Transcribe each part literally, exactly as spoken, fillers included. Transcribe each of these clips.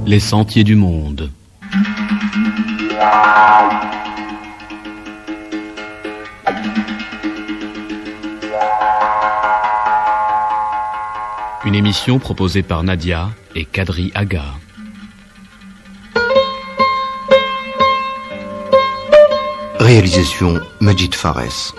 Les sentiers du monde. Une émission proposée par Nadia et Kadri Aga. Réalisation Majid Fares.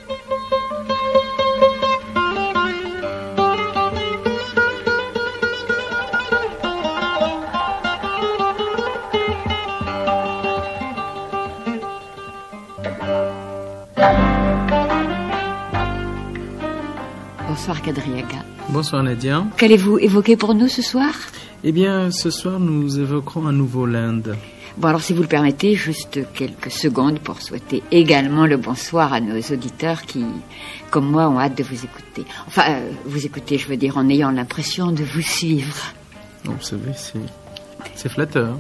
Bonsoir Kadri Aga. Bonsoir Nadia. Qu'allez-vous évoquer pour nous ce soir? Eh bien, ce soir, nous évoquerons à nouveau l'Inde. Bon, alors si vous le permettez, juste quelques secondes pour souhaiter également le bonsoir à nos auditeurs qui, comme moi, ont hâte de vous écouter. Enfin, euh, vous écouter, je veux dire, en ayant l'impression de vous suivre. Oh, vous savez, c'est, c'est flatteur.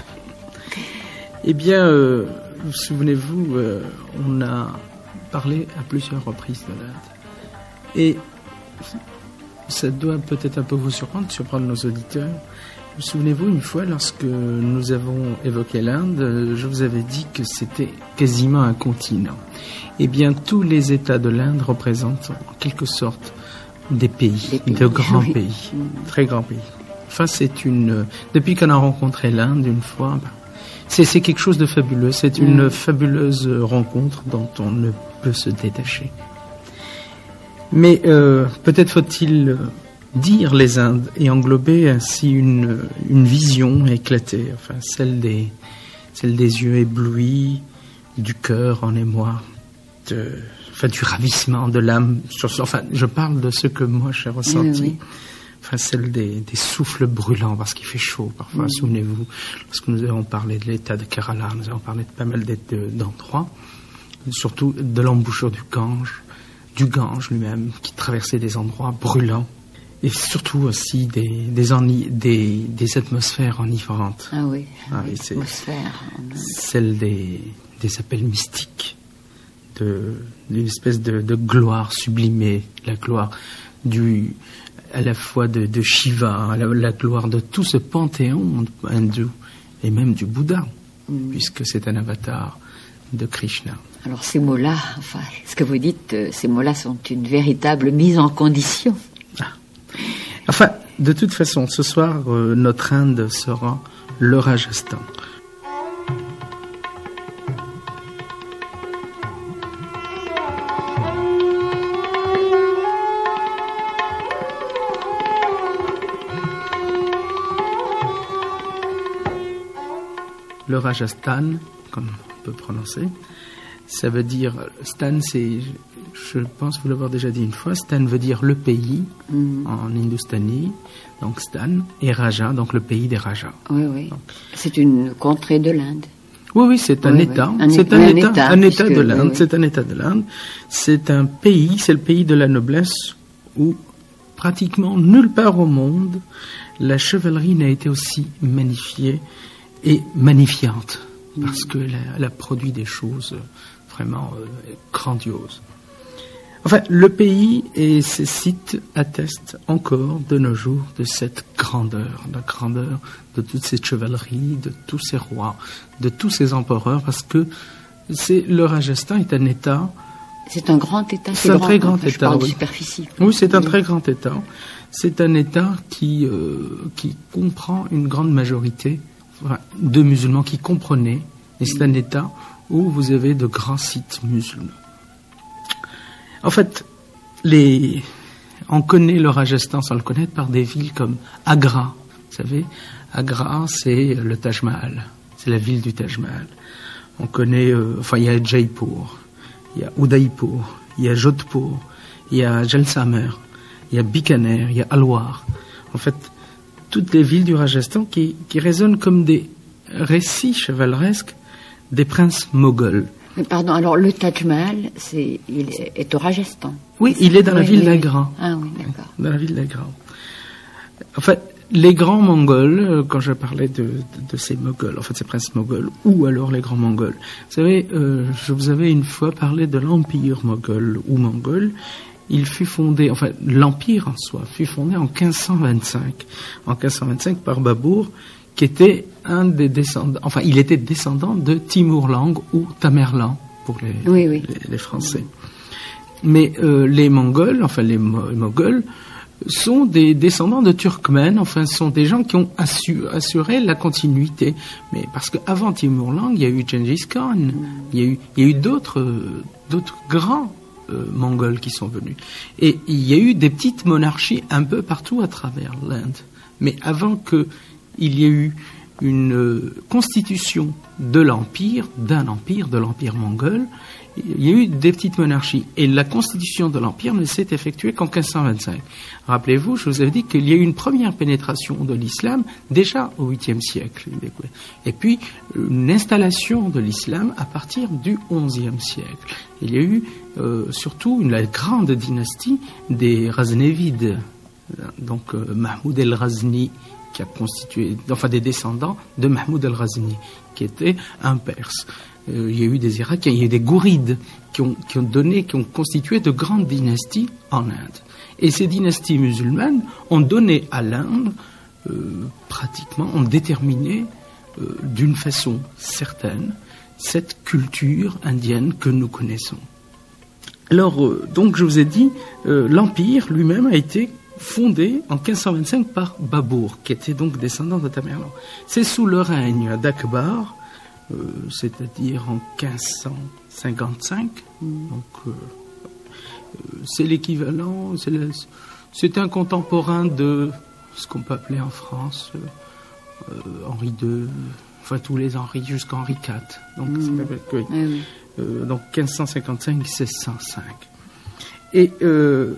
Eh bien, euh, vous souvenez-vous, euh, on a parlé à plusieurs reprises de l'Inde. Et ça doit peut-être un peu vous surprendre, surprendre nos auditeurs. Vous souvenez-vous, une fois, lorsque nous avons évoqué l'Inde, je vous avais dit que c'était quasiment un continent. Eh bien, tous les États de l'Inde représentent en quelque sorte des pays, des pays. de grands oui. pays, mmh. très grands pays. Enfin, c'est une... Depuis qu'on a rencontré l'Inde une fois, ben, c'est, c'est quelque chose de fabuleux. C'est une mmh. fabuleuse rencontre dont on ne peut se détacher. Mais euh, peut-être faut-il dire les Indes et englober ainsi une, une vision éclatée, enfin celle des, celle des yeux éblouis, du cœur en émoi, de, enfin du ravissement de l'âme. Enfin, je parle de ce que moi j'ai ressenti. Oui, oui. Enfin, celle des, des souffles brûlants parce qu'il fait chaud parfois. Oui. Souvenez-vous, lorsque nous avons parlé de l'état de Kerala, nous avons parlé de pas mal d'endroits, surtout de l'embouchure du Gange. du Gange lui-même, qui traversait des endroits brûlants, et surtout aussi des, des, enni- des, des atmosphères enivrantes. Ah oui, ah, oui c'est atmosphère. Celle des, des appels mystiques, de, d'une espèce de, de gloire sublimée, la gloire du, à la fois de, de Shiva, la, la gloire de tout ce panthéon hindou, et même du Bouddha, mm. puisque c'est un avatar de Krishna. Alors ces mots-là, enfin, ce que vous dites, euh, ces mots-là sont une véritable mise en condition. Ah. Enfin, de toute façon, ce soir, euh, notre Inde sera le Rajasthan. Le Rajasthan, comme on peut prononcer, ça veut dire, Stan, c'est, je pense vous l'avoir déjà dit une fois, Stan veut dire le pays mmh. en hindustani, donc Stan, et Raja, donc le pays des Rajas. Oui, oui. Donc, c'est une contrée de l'Inde. Oui, oui, c'est un oui, État. Oui. Un, c'est un, un, un État, État, un État puisque, de l'Inde. Oui, oui. C'est un État de l'Inde. C'est un pays, c'est le pays de la noblesse où pratiquement nulle part au monde la chevalerie n'a été aussi magnifiée et magnifiante, mmh. parce qu'elle a, elle a produit des choses vraiment euh, grandiose. Enfin, le pays et ses sites attestent encore de nos jours de cette grandeur, la grandeur de toute cette chevalerie, de tous ces rois, de tous ces empereurs, parce que c'est, le Rajasthan est un État... C'est un grand État. C'est, c'est un grand, très grand enfin, État, je parle oui. de superficie. Oui, c'est un oui. très grand État. C'est un État qui, euh, qui comprend une grande majorité enfin, de musulmans qui comprenaient, et c'est un État où vous avez de grands sites musulmans. En fait, les... on connaît le Rajasthan sans le connaître par des villes comme Agra. Vous savez, Agra, c'est le Taj Mahal. C'est la ville du Taj Mahal. On connaît, euh... enfin, il y a Jaipur, il y a Udaipur, il y a Jodhpur, il y a Jaisalmer, il y a Bikaner, il y a Alwar. En fait, toutes les villes du Rajasthan qui, qui résonnent comme des récits chevaleresques des princes moghols. Mais pardon, alors le Taj Mahal, c'est, il est, est au Rajasthan. Oui, il est dans oui, la ville oui, d'Agra. Ah oui, d'accord. Dans la ville d'Agra. En fait, les grands Mongols, quand je parlais de, de, de ces Mongols, en fait ces princes Mongols, ou alors les grands Mongols. Vous savez, euh, je vous avais une fois parlé de l'Empire Moghol ou Mongol. Il fut fondé, enfin l'Empire en soi, fut fondé en quinze cent vingt-cinq. En quinze cent vingt-cinq par Babur, qui était un des descendants, enfin, il était descendant de Timur-Lenk ou Tamerlan pour les, oui, oui. les, les Français. Mais euh, les Mongols, enfin les Mo- Mongols, sont des descendants de Turkmènes, enfin, sont des gens qui ont assu- assuré la continuité. Mais parce qu'avant Timur-Lenk, il y a eu Gengis Khan, il y a eu, il y a eu d'autres, euh, d'autres grands euh, Mongols qui sont venus. Et il y a eu des petites monarchies un peu partout à travers l'Inde. Mais avant qu'il y ait eu une euh, constitution de l'empire, d'un empire, de l'empire mongol, il y a eu des petites monarchies. Et la constitution de l'empire ne s'est effectuée qu'en quinze cent vingt-cinq. Rappelez-vous, je vous avais dit qu'il y a eu une première pénétration de l'islam déjà au huitième siècle. Et puis, une installation de l'islam à partir du onzième siècle. Il y a eu euh, surtout une, la grande dynastie des Ghaznévides. Donc, euh, Mahmoud el-Ghazni, qui a constitué, enfin des descendants de Mahmoud el-Ghazni, qui était un Perse. Euh, il y a eu des Irakiens, il y a eu des Gourides qui ont, qui ont donné, qui ont constitué de grandes dynasties en Inde. Et ces dynasties musulmanes ont donné à l'Inde, euh, pratiquement, ont déterminé euh, d'une façon certaine cette culture indienne que nous connaissons. Alors, euh, donc je vous ai dit, euh, l'empire lui-même a été fondé en quinze cent vingt-cinq par Babur, qui était donc descendant de Tamerlan. C'est sous le règne d'Akbar, euh, c'est-à-dire en quinze cent cinquante-cinq, donc euh, euh, c'est l'équivalent, c'est, le, c'est un contemporain de ce qu'on peut appeler en France euh, euh, Henri deux, enfin tous les Henri jusqu'à Henri quatre. Donc, mmh. c'est, oui. Mmh. euh, donc quinze cent cinquante-cinq seize cent cinq. Et euh,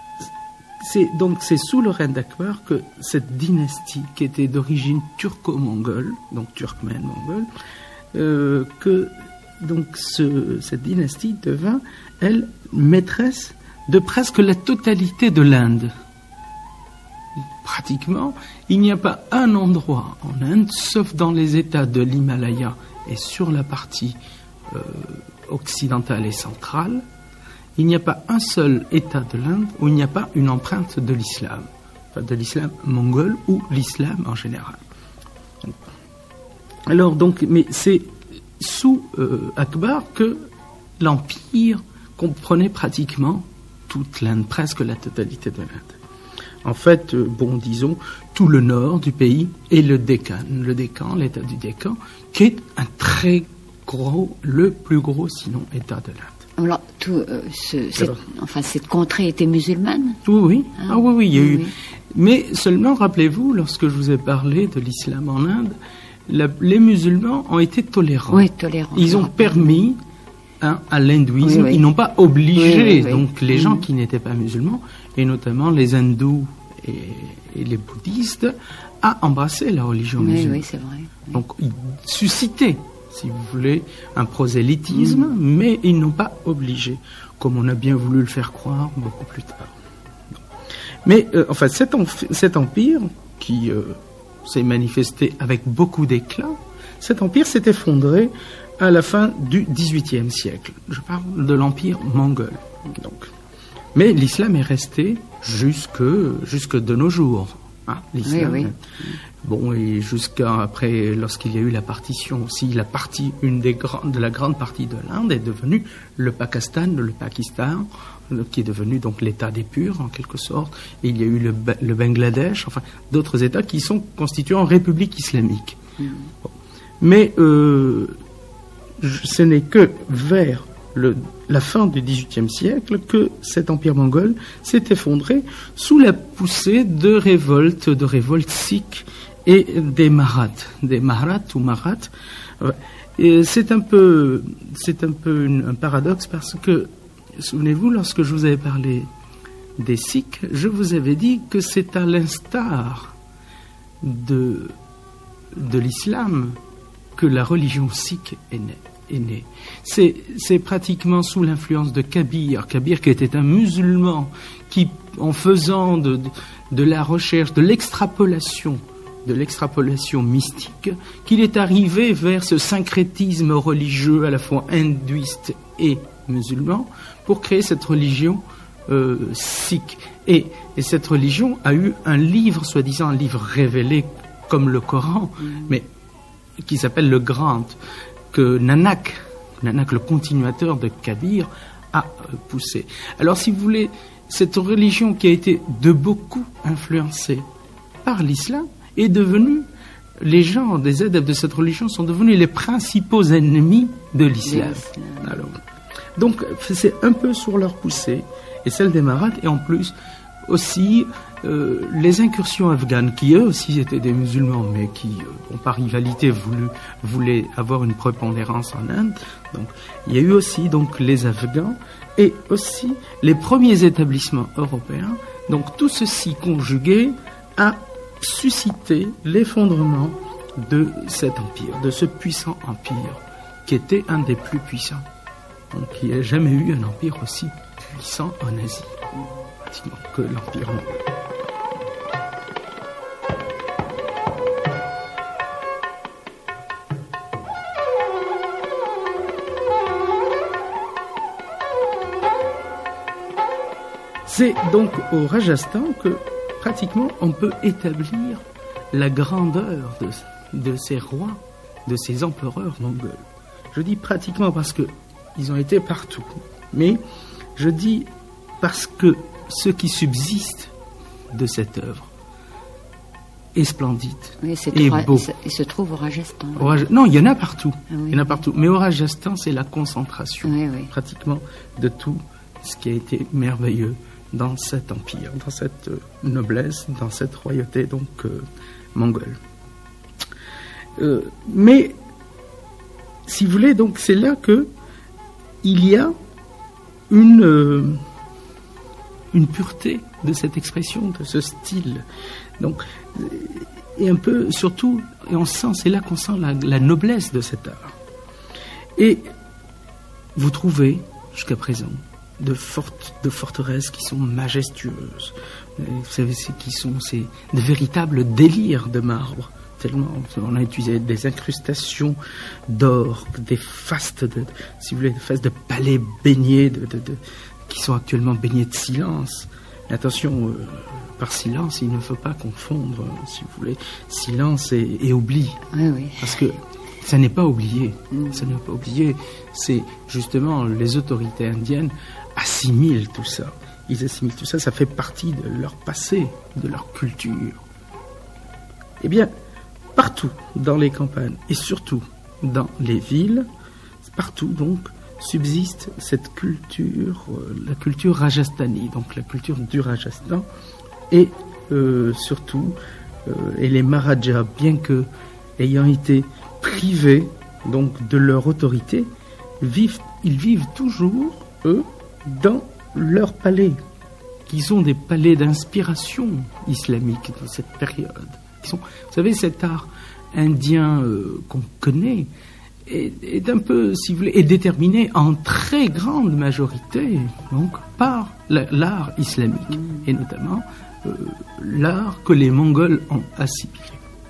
C'est, donc c'est sous le règne d'Akbar que cette dynastie, qui était d'origine turco-mongole, donc turkmène-mongole, euh, que donc ce, cette dynastie devint, elle, maîtresse de presque la totalité de l'Inde. Pratiquement, il n'y a pas un endroit en Inde, sauf dans les États de l'Himalaya et sur la partie euh, occidentale et centrale, il n'y a pas un seul État de l'Inde où il n'y a pas une empreinte de l'islam, enfin de l'islam mongol ou l'islam en général. Alors donc, mais c'est sous euh, Akbar que l'empire comprenait pratiquement toute l'Inde, presque la totalité de l'Inde. En fait, euh, bon, disons, tout le nord du pays et le Décan, le Décan, l'État du Décan, qui est un très gros, le plus gros, sinon, État de l'Inde. Alors, tout, euh, ce, cette, enfin, cette contrée était musulmane ? Oui, oui. Ah, ah oui, oui, il y a oui, eu. Oui. Mais seulement, rappelez-vous, lorsque je vous ai parlé de l'islam en Inde, la, les musulmans ont été tolérants. Oui, tolérants. Ils ont permis hein, à l'hindouisme, oui, oui. Ils n'ont pas obligé oui, oui, oui. donc les mmh. gens qui n'étaient pas musulmans, et notamment les hindous et, et les bouddhistes, à embrasser la religion oui, musulmane. Oui, c'est vrai. Oui. Donc, ils suscitaient, si vous voulez, un prosélytisme, mmh. mais ils n'ont pas obligé, comme on a bien voulu le faire croire beaucoup plus tard. Mais, euh, enfin, cet, enf- cet empire, qui euh, s'est manifesté avec beaucoup d'éclat, cet empire s'est effondré à la fin du dix-huitième siècle. Je parle de l'empire mongol. Donc. Mais l'islam est resté jusque, jusque de nos jours. Hein, l'islam. Oui, oui. Bon, et jusqu'à après, lorsqu'il y a eu la partition aussi, la partie, une des grandes, de la grande partie de l'Inde est devenue le Pakistan, le Pakistan, qui est devenu donc l'État des purs, en quelque sorte. Et il y a eu le, le Bangladesh, enfin, d'autres États qui sont constitués en république islamique. Mm. Bon. Mais euh, ce n'est que vers le, la fin du dix-huitième siècle que cet empire mongol s'est effondré sous la poussée de révoltes, de révoltes sikhs et des Maraths, des Maraths ou Maraths. Et c'est un peu, c'est un peu une, un paradoxe parce que, souvenez-vous, lorsque je vous avais parlé des Sikhs, je vous avais dit que c'est à l'instar de, de l'islam que la religion sikh est née. Est née. C'est, c'est pratiquement sous l'influence de Kabir, Kabir qui était un musulman qui, en faisant de, de, de la recherche, de l'extrapolation, de l'extrapolation mystique, qu'il est arrivé vers ce syncrétisme religieux à la fois hindouiste et musulman pour créer cette religion euh, sikh. Et, et cette religion a eu un livre, soi-disant un livre révélé comme le Coran, mmh. mais qui s'appelle le Grand, que Nanak, Nanak, le continuateur de Kabir, a poussé. Alors, si vous voulez, cette religion qui a été de beaucoup influencée par l'islam est devenue, les gens des adeptes de cette religion sont devenus les principaux ennemis de l'islam. Alors, donc, c'est un peu sur leur poussée, et celle des Marathes, et en plus, aussi, euh, les incursions afghanes, qui eux aussi étaient des musulmans, mais qui, euh, bon, par rivalité, voulu, voulaient avoir une prépondérance en Inde. Donc, il y a eu aussi donc les Afghans, et aussi les premiers établissements européens. Donc, tout ceci conjugué a suscité l'effondrement de cet empire, de ce puissant empire, qui était un des plus puissants. Donc, il n'y a jamais eu un empire aussi puissant en Asie, pratiquement, que l'empire mongol. C'est donc au Rajasthan que pratiquement on peut établir la grandeur de, de ces rois, de ces empereurs mongols. Je dis pratiquement parce que ils ont été partout, mais je dis parce que ce qui subsiste de cette œuvre est splendide, oui, c'est et ra- beau. Il se trouve au Rajasthan. Au Raj... Non, il y en a partout. Ah, oui. Il y en a partout. Mais au Rajasthan, c'est la concentration, oui, oui. pratiquement, de tout ce qui a été merveilleux dans cet empire, dans cette euh, noblesse, dans cette royauté donc euh, mongole. Euh, mais, si vous voulez, donc c'est là que il y a une euh, une pureté de cette expression, de ce style. Donc, et un peu, surtout, et on sent, c'est là qu'on sent la, la noblesse de cet art. Et vous trouvez, jusqu'à présent, de fortes, de forteresses qui sont majestueuses. Vous savez, c'est, qui sont c'est de véritables délires de marbre. Tellement, on a utilisé des incrustations d'or, des fastes, de, si vous voulez, des fastes de palais baignés, de, de, de, qui sont actuellement baignés de silence. Mais attention, euh, par silence, il ne faut pas confondre, si vous voulez, silence et, et oubli. Oui, oui. Parce que ça n'est pas oublié. Mmh. Ça n'est pas oublié. C'est justement les autorités indiennes assimilent tout ça. Ils assimilent tout ça. Ça fait partie de leur passé, de leur culture. Eh bien, partout dans les campagnes et surtout dans les villes, partout donc subsiste cette culture, euh, la culture rajasthani, donc la culture du Rajasthan, et euh, surtout, euh, et les Maharajas, bien que ayant été privés donc de leur autorité, vivent, ils vivent toujours, eux, dans leur palais, qui sont des palais d'inspiration islamique dans cette période. Qui sont, vous savez, cet art indien euh, qu'on connaît est, est un peu, si vous voulez, est déterminé en très grande majorité donc par la, l'art islamique, mmh. et notamment euh, l'art que les Mongols ont assimilé.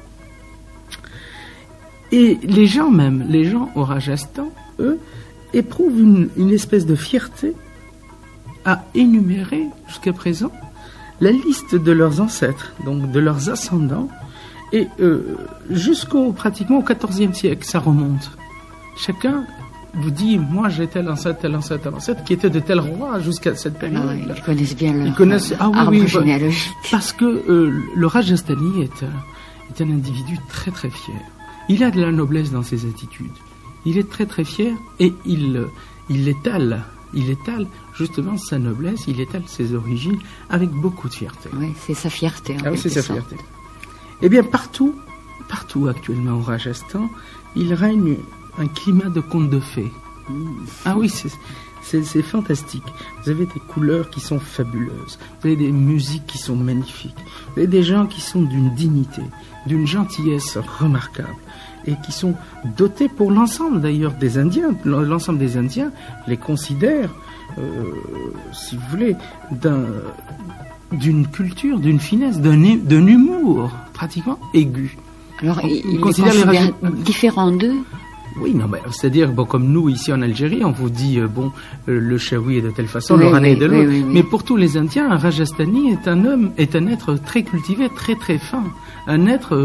Et les gens même, les gens au Rajasthan, eux, éprouvent une, une espèce de fierté à énumérer jusqu'à présent la liste de leurs ancêtres, donc de leurs ascendants, et euh, jusqu'au pratiquement au quatorzième siècle, ça remonte. Chacun vous dit, moi j'ai tel ancêtre, tel ancêtre, tel ancêtre, qui était de tel roi jusqu'à cette période. Ah oui, ils connaissent bien leur ils connaissent, ah oui, arbre oui, généalogique. Parce que euh, le Rajasthani est un, est un individu très très fier. Il a de la noblesse dans ses attitudes. Il est très très fier et il, il étale, il étale justement sa noblesse, il étale ses origines avec beaucoup de fierté. Oui, c'est sa fierté. En ah oui, c'est sa sorte. fierté. Eh bien, partout, partout actuellement au Rajasthan, il règne un climat de conte de fées. Mmh. Ah oui, c'est, c'est, c'est fantastique. Vous avez des couleurs qui sont fabuleuses. Vous avez des musiques qui sont magnifiques. Vous avez des gens qui sont d'une dignité, d'une gentillesse remarquable et qui sont dotés pour l'ensemble d'ailleurs des Indiens. L'ensemble des Indiens les considèrent, euh, si vous voulez, d'un... d'une culture, d'une finesse, d'un, d'un humour pratiquement aigu. Alors, on, ils on les considère considèrent les raj... différents d'eux. Oui, non, bah, c'est-à-dire, bon, comme nous, ici en Algérie, on vous dit, euh, bon, euh, le Chaoui est de telle façon, oui, le Rana oui, est de l'autre. oui, oui, oui. Mais pour tous les Indiens, un Rajasthani est un homme, est un être très cultivé, très très fin. Un être euh,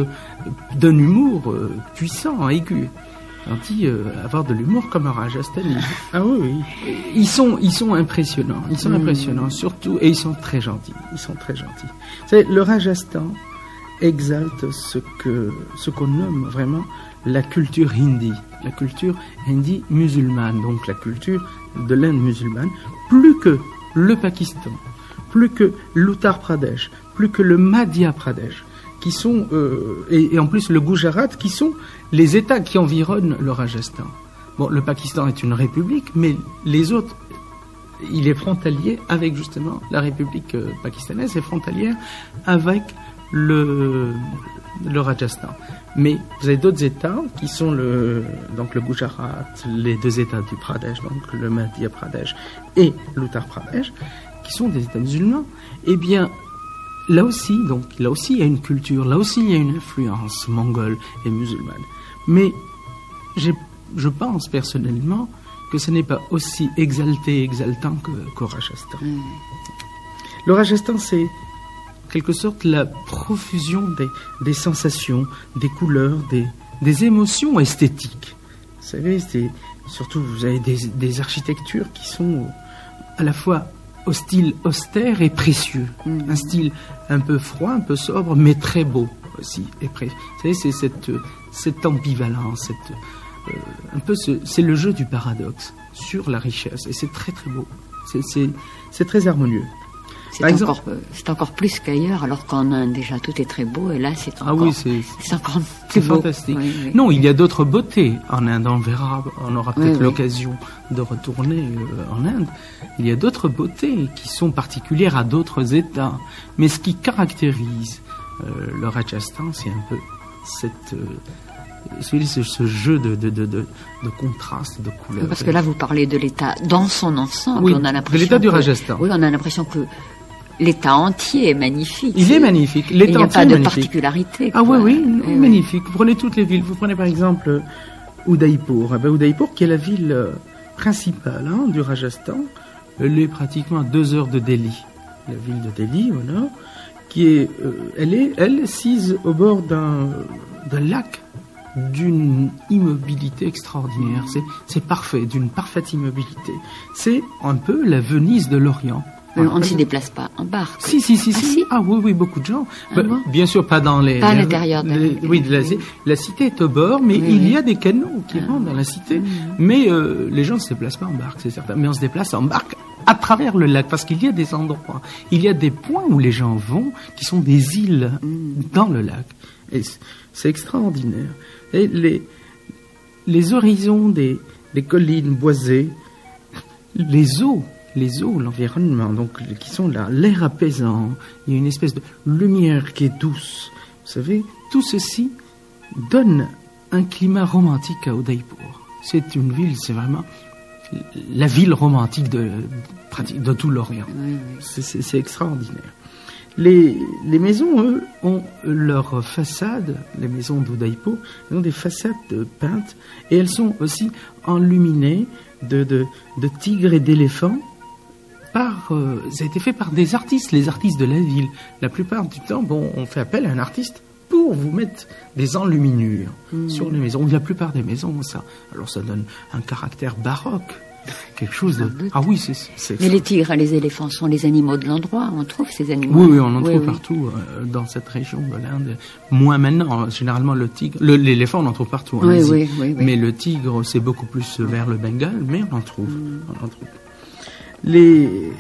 d'un humour euh, puissant, aigu. On dit euh, avoir de l'humour comme un Rajasthani. Ah oui, oui. Ils sont, ils sont impressionnants. Ils sont mmh. impressionnants, surtout, et ils sont très gentils. Ils sont très gentils. Vous savez, le Rajasthan exalte ce que, ce qu'on nomme vraiment la culture hindi, la culture hindi musulmane, donc la culture de l'Inde musulmane, plus que le Pakistan, plus que l'Uttar Pradesh, plus que le Madhya Pradesh, qui sont, euh, et, et en plus le Gujarat, qui sont les États qui environnent le Rajasthan. Bon, le Pakistan est une république, mais les autres, il est frontalier avec justement la République euh, pakistanaise, est frontalière avec le, le Rajasthan. Mais vous avez d'autres États qui sont le, donc le Gujarat, les deux États du Pradesh, donc le Madhya Pradesh et l'Uttar Pradesh, qui sont des États musulmans. Eh bien, là aussi, donc, là aussi, il y a une culture, là aussi, il y a une influence mongole et musulmane. Mais j'ai, je pense personnellement que ce n'est pas aussi exalté et exaltant que, qu'au Rajasthan. Mmh. Le Rajasthan, c'est en quelque sorte la profusion des, des sensations, des couleurs, des, des émotions esthétiques. Vous savez, c'est, surtout, vous avez des, des architectures qui sont à la fois au style austère et précieux. Mmh. Un style un peu froid, un peu sobre, mais très beau aussi. Et précieux. Vous savez, c'est cette, cette ambivalence, cette, euh, un peu ce, c'est le jeu du paradoxe sur la richesse. Et c'est très très beau. C'est, c'est, c'est très harmonieux. C'est encore, exemple, c'est encore plus qu'ailleurs, alors qu'en Inde, déjà, tout est très beau, et là, c'est encore, ah oui, c'est, c'est encore c'est plus beau. Fantastique. Oui, oui. Non, il y a d'autres beautés en Inde, on verra, on aura peut-être oui, l'occasion oui. de retourner euh, en Inde. Il y a d'autres beautés qui sont particulières à d'autres États. Mais ce qui caractérise euh, le Rajasthan, c'est un peu cette... Euh, C'est ce jeu de, de, de, de, de contraste, de couleurs. Parce que là, vous parlez de l'État dans son ensemble. Oui, on a l'impression de l'État que, du Rajasthan. Oui, on a l'impression que l'État entier est magnifique. Il est magnifique. L'État il n'y a entier pas de magnifique. particularité. Ah quoi. oui, oui, oui, magnifique. Oui. Vous prenez toutes les villes. Vous prenez par exemple Udaipur. Eh ben, Udaipur, qui est la ville principale hein, du Rajasthan, elle est pratiquement à deux heures de Delhi. La ville de Delhi, voilà, qui est, euh, elle est, elle, sise au bord d'un, d'un lac d'une immobilité extraordinaire. C'est, c'est parfait, d'une parfaite immobilité. C'est un peu la Venise de l'Orient. Mais on ne s'y déplace pas en barque. Si, si, si, ah, si. si. Ah oui, oui, beaucoup de gens. Ah bah, bon bien sûr, pas dans les... Pas à les, l'intérieur. Les, oui, de la, oui. la cité est au bord, mais oui, il oui. y a des canaux qui ah. rentrent dans la cité. Mmh. Mais euh, les gens ne se déplacent pas en barque, c'est certain. Mais on se déplace en barque à travers le lac, parce qu'il y a des endroits, il y a des points où les gens vont, qui sont des îles mmh. dans le lac. Et c'est extraordinaire. Et les... Les horizons des, des collines boisées, les eaux, les eaux, l'environnement, donc qui sont là, l'air apaisant, il y a une espèce de lumière qui est douce. Vous savez, tout ceci donne un climat romantique à Udaipur. C'est une ville, c'est vraiment la ville romantique de, de tout l'Orient. Oui, oui. C'est, c'est, c'est extraordinaire. Les, les maisons, eux, ont leur façade, les maisons d'Udaipur, elles ont des façades peintes et elles sont aussi enluminées de, de, de tigres et d'éléphants. Par, euh, ça a été fait par des artistes, les artistes de la ville. La plupart du temps, bon, on fait appel à un artiste pour vous mettre des enluminures mmh. sur les maisons. La plupart des maisons ont ça. Alors ça donne un caractère baroque. Quelque chose de... Ah oui, c'est, c'est... Mais les tigres et les éléphants sont les animaux de l'endroit. On trouve ces animaux. Oui, oui, on en oui, trouve oui. partout euh, dans cette région de l'Inde. Moins maintenant. Généralement, le tigre... Le, l'éléphant, on en trouve partout en oui, Asie. Oui, oui, oui. Mais le tigre, c'est beaucoup plus vers le Bengale, mais on en trouve. Mm. On en trouve. Les...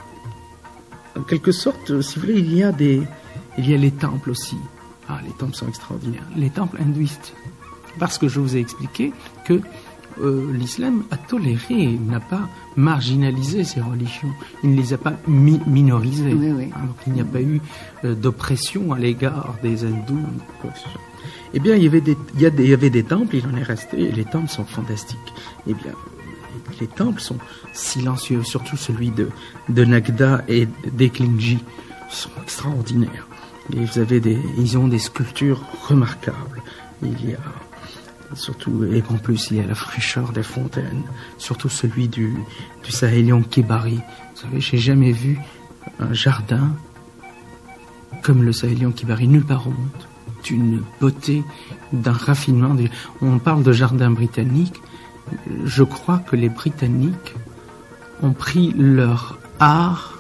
En quelque sorte, si vous voulez, il y a des... Il y a les temples aussi. Ah, les temples sont extraordinaires. Les temples hindouistes. Parce que je vous ai expliqué que Euh, l'islam a toléré, n'a pas marginalisé ces religions, il ne les a pas mi- minorisées. Oui, oui. Donc il n'y a pas eu euh, d'oppression à l'égard des hindous. Eh bien, il y avait des, il y a des, il y avait des temples, il en est resté, et les temples sont fantastiques. Eh bien, les temples sont silencieux, surtout celui de, de Nagda et d'Eklinji, sont extraordinaires. Et vous avez des, ils ont des sculptures remarquables. Il y a surtout, et en plus il y a la fraîcheur des fontaines, surtout celui du, du Sahelion Kibari. Vous savez, j'ai jamais vu un jardin comme le Sahelion Kibari nulle part au monde. d'une beauté, d'un raffinement. On parle de jardin britannique. Je crois que les Britanniques ont pris leur art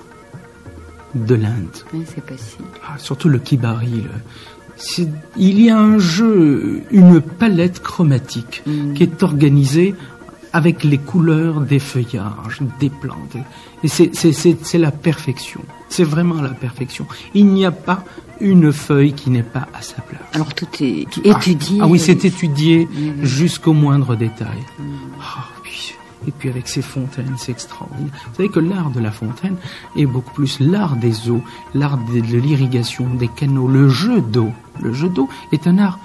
de l'Inde. Oui, c'est possible. Ah, surtout le kibari. Le, c'est, il y a un jeu, une palette chromatique mmh. qui est organisée avec les couleurs des feuillages, des plantes. Et c'est, c'est, c'est, c'est la perfection. C'est vraiment la perfection. Il n'y a pas une feuille qui n'est pas à sa place. Alors tout est tout, étudié. Ah, ah oui, c'est étudié mmh. jusqu'au moindre détail. Mmh. Oh, puis, et puis avec ces fontaines, c'est extraordinaire. Vous savez que l'art de la fontaine est beaucoup plus l'art des eaux, l'art de, de l'irrigation, des canaux, le jeu d'eau. Le jeu d'eau est un art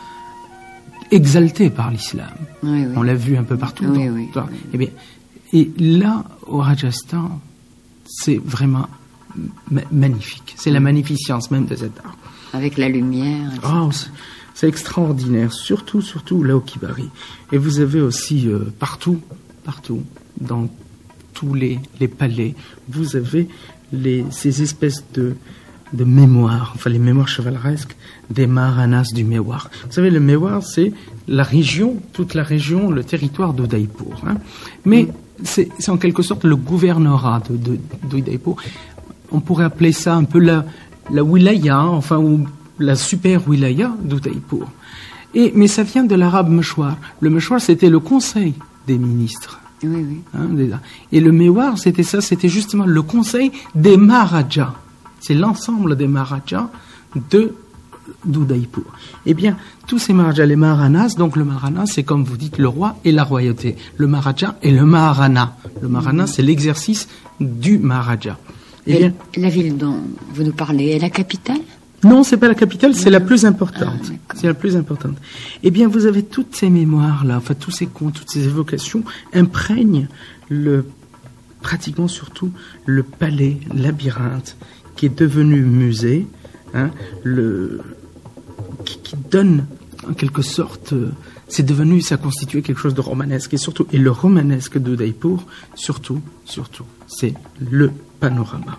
exalté par l'islam. Oui, oui. On l'a vu un peu partout. Oui, dans, oui, dans, oui. Eh bien, et là, au Rajasthan, c'est vraiment ma- magnifique. C'est la magnificence même de cet art. Avec la lumière. Oh, c'est, c'est extraordinaire, surtout, surtout là au Kibari. Et vous avez aussi euh, partout, partout, dans tous les, les palais, vous avez les, ces espèces de, de mémoires, enfin les mémoires chevaleresques des Maharanas du Mewar. Vous savez, le Mewar, c'est la région, toute la région, le territoire d'Udaipur. Hein. Mais c'est, c'est en quelque sorte le gouvernorat de, de, d'Udaipur. On pourrait appeler ça un peu la, la wilaya, enfin, ou la super wilaya d'Udaipur. Et, mais ça vient de l'arabe meshwar. Le meshwar, c'était le conseil des ministres. Oui, oui. Hein, et le Mewar, c'était ça, c'était justement le conseil des Maharajas. C'est l'ensemble des Maharajas de d'Udaipur. Eh bien, tous ces Maharajas, les Maharanas, donc le Maharana, c'est comme vous dites, le roi et la royauté. Le Maharaja et le Maharana. Le Maharana, c'est l'exercice du Maharaja. Eh bien, la ville dont vous nous parlez est la capitale ? Non, c'est pas la capitale, c'est la plus importante. Ah, c'est la plus importante. Eh bien, vous avez toutes ces mémoires-là, enfin, tous ces contes, toutes ces évocations imprègnent le, pratiquement surtout, le palais labyrinthe qui est devenu musée, hein, le, qui, qui donne, en quelque sorte, euh, c'est devenu, ça constituait quelque chose de romanesque. Et surtout, et le romanesque d'Udaipur, surtout, surtout, c'est le panorama.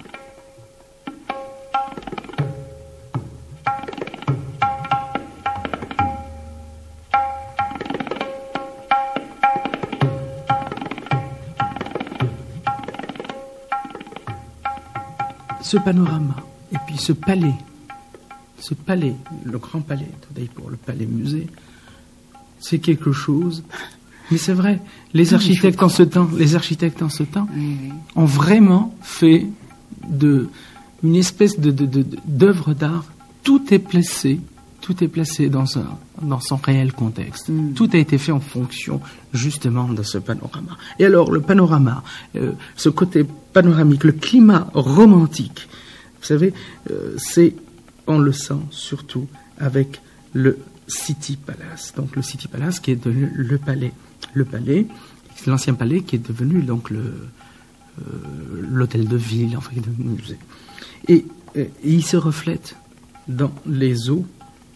Ce panorama, et puis ce palais, ce palais, le grand palais d'Udaipur, le palais musée, c'est quelque chose. Mais c'est vrai, les architectes en ce temps, les architectes en ce temps, oui, oui. ont vraiment fait de une espèce de, de, de d'œuvre d'art. Tout est placé, tout est placé dans un dans son réel contexte. Mm. Tout a été fait en fonction justement de ce panorama. Et alors le panorama, euh, ce côté panoramique, le climat romantique, vous savez, euh, c'est, on le sent surtout avec le City Palace. Donc le City Palace qui est devenu le palais, le palais, c'est l'ancien palais qui est devenu donc le euh, l'hôtel de ville, enfin le musée. Et, et il se reflète dans les eaux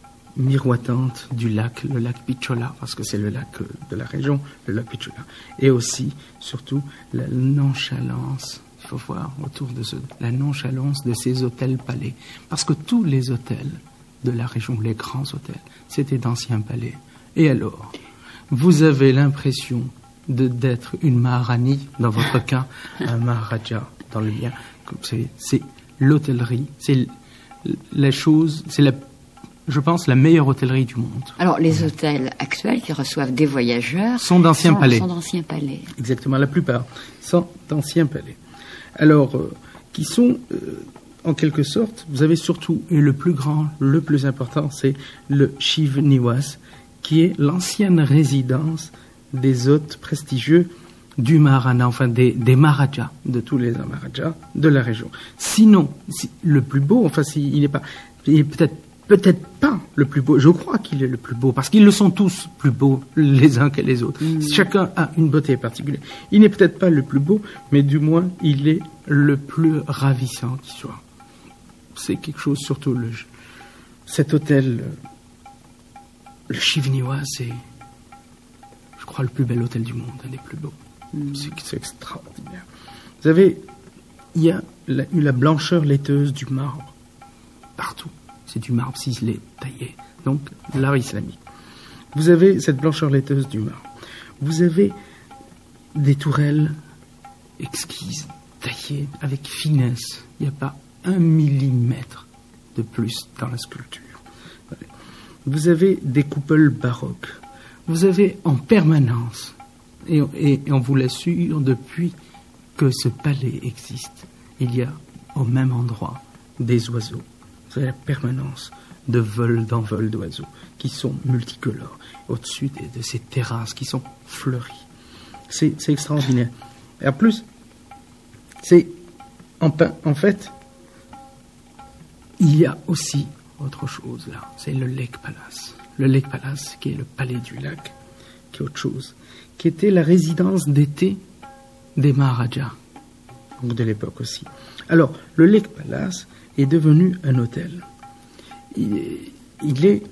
miroitantes du lac, le lac Pichola, parce que c'est le lac de la région, le lac Pichola. Et aussi, surtout, la nonchalance, il faut voir autour de ce, la nonchalance de ces hôtels-palais. Parce que tous les hôtels de la région, les grands hôtels, c'était d'anciens palais. Et alors, vous avez l'impression de, d'être une Maharani, dans votre cas, un Maharaja, dans le mien. Vous savez, c'est l'hôtellerie, c'est la chose, c'est la, je pense, la meilleure hôtellerie du monde. Alors, les hôtels actuels qui reçoivent des voyageurs sont d'anciens sont, palais. Sont d'anciens palais. Exactement, la plupart sont d'anciens palais. Alors, euh, qui sont, euh, en quelque sorte, vous avez surtout, et le plus grand, le plus important, c'est le Shiv Niwas, qui est l'ancienne résidence des hôtes prestigieux du Maharana, enfin des, des Maharajas, de tous les Maharajas de la région. Sinon, si, le plus beau, enfin, si, il n'est pas, il est peut-être, peut-être pas le plus beau, je crois qu'il est le plus beau, parce qu'ils le sont tous plus beaux les uns que les autres. Mmh. Chacun a une beauté particulière. Il n'est peut-être pas le plus beau, mais du moins, il est le plus ravissant qui soit. C'est quelque chose, surtout le, cet hôtel, le Shivniwa, c'est, je crois, le plus bel hôtel du monde, un des plus beaux. Mmh. C'est, c'est extraordinaire. Vous savez, il y a la, eu la blancheur laiteuse du marbre partout. C'est du marbre ciselé, taillé. donc l'art islamique. Vous avez cette blancheur laiteuse du marbre. Vous avez des tourelles exquises, taillées avec finesse. Il n'y a pas un millimètre de plus dans la sculpture. Vous avez des coupoles baroques. Vous avez en permanence, et, et, et on vous l'assure depuis que ce palais existe, il y a au même endroit des oiseaux. Vous avez la permanence de vol d'envol d'oiseaux qui sont multicolores au-dessus de, de ces terrasses qui sont fleuries. C'est, c'est extraordinaire. Et en plus, c'est en, en fait, il y a aussi autre chose là, c'est le Lake Palace. Le Lake Palace, qui est le palais du lac, qui est autre chose, qui était la résidence d'été des Maharajas, donc de l'époque aussi. Alors, le Lake Palace est devenu un hôtel. Il est, il est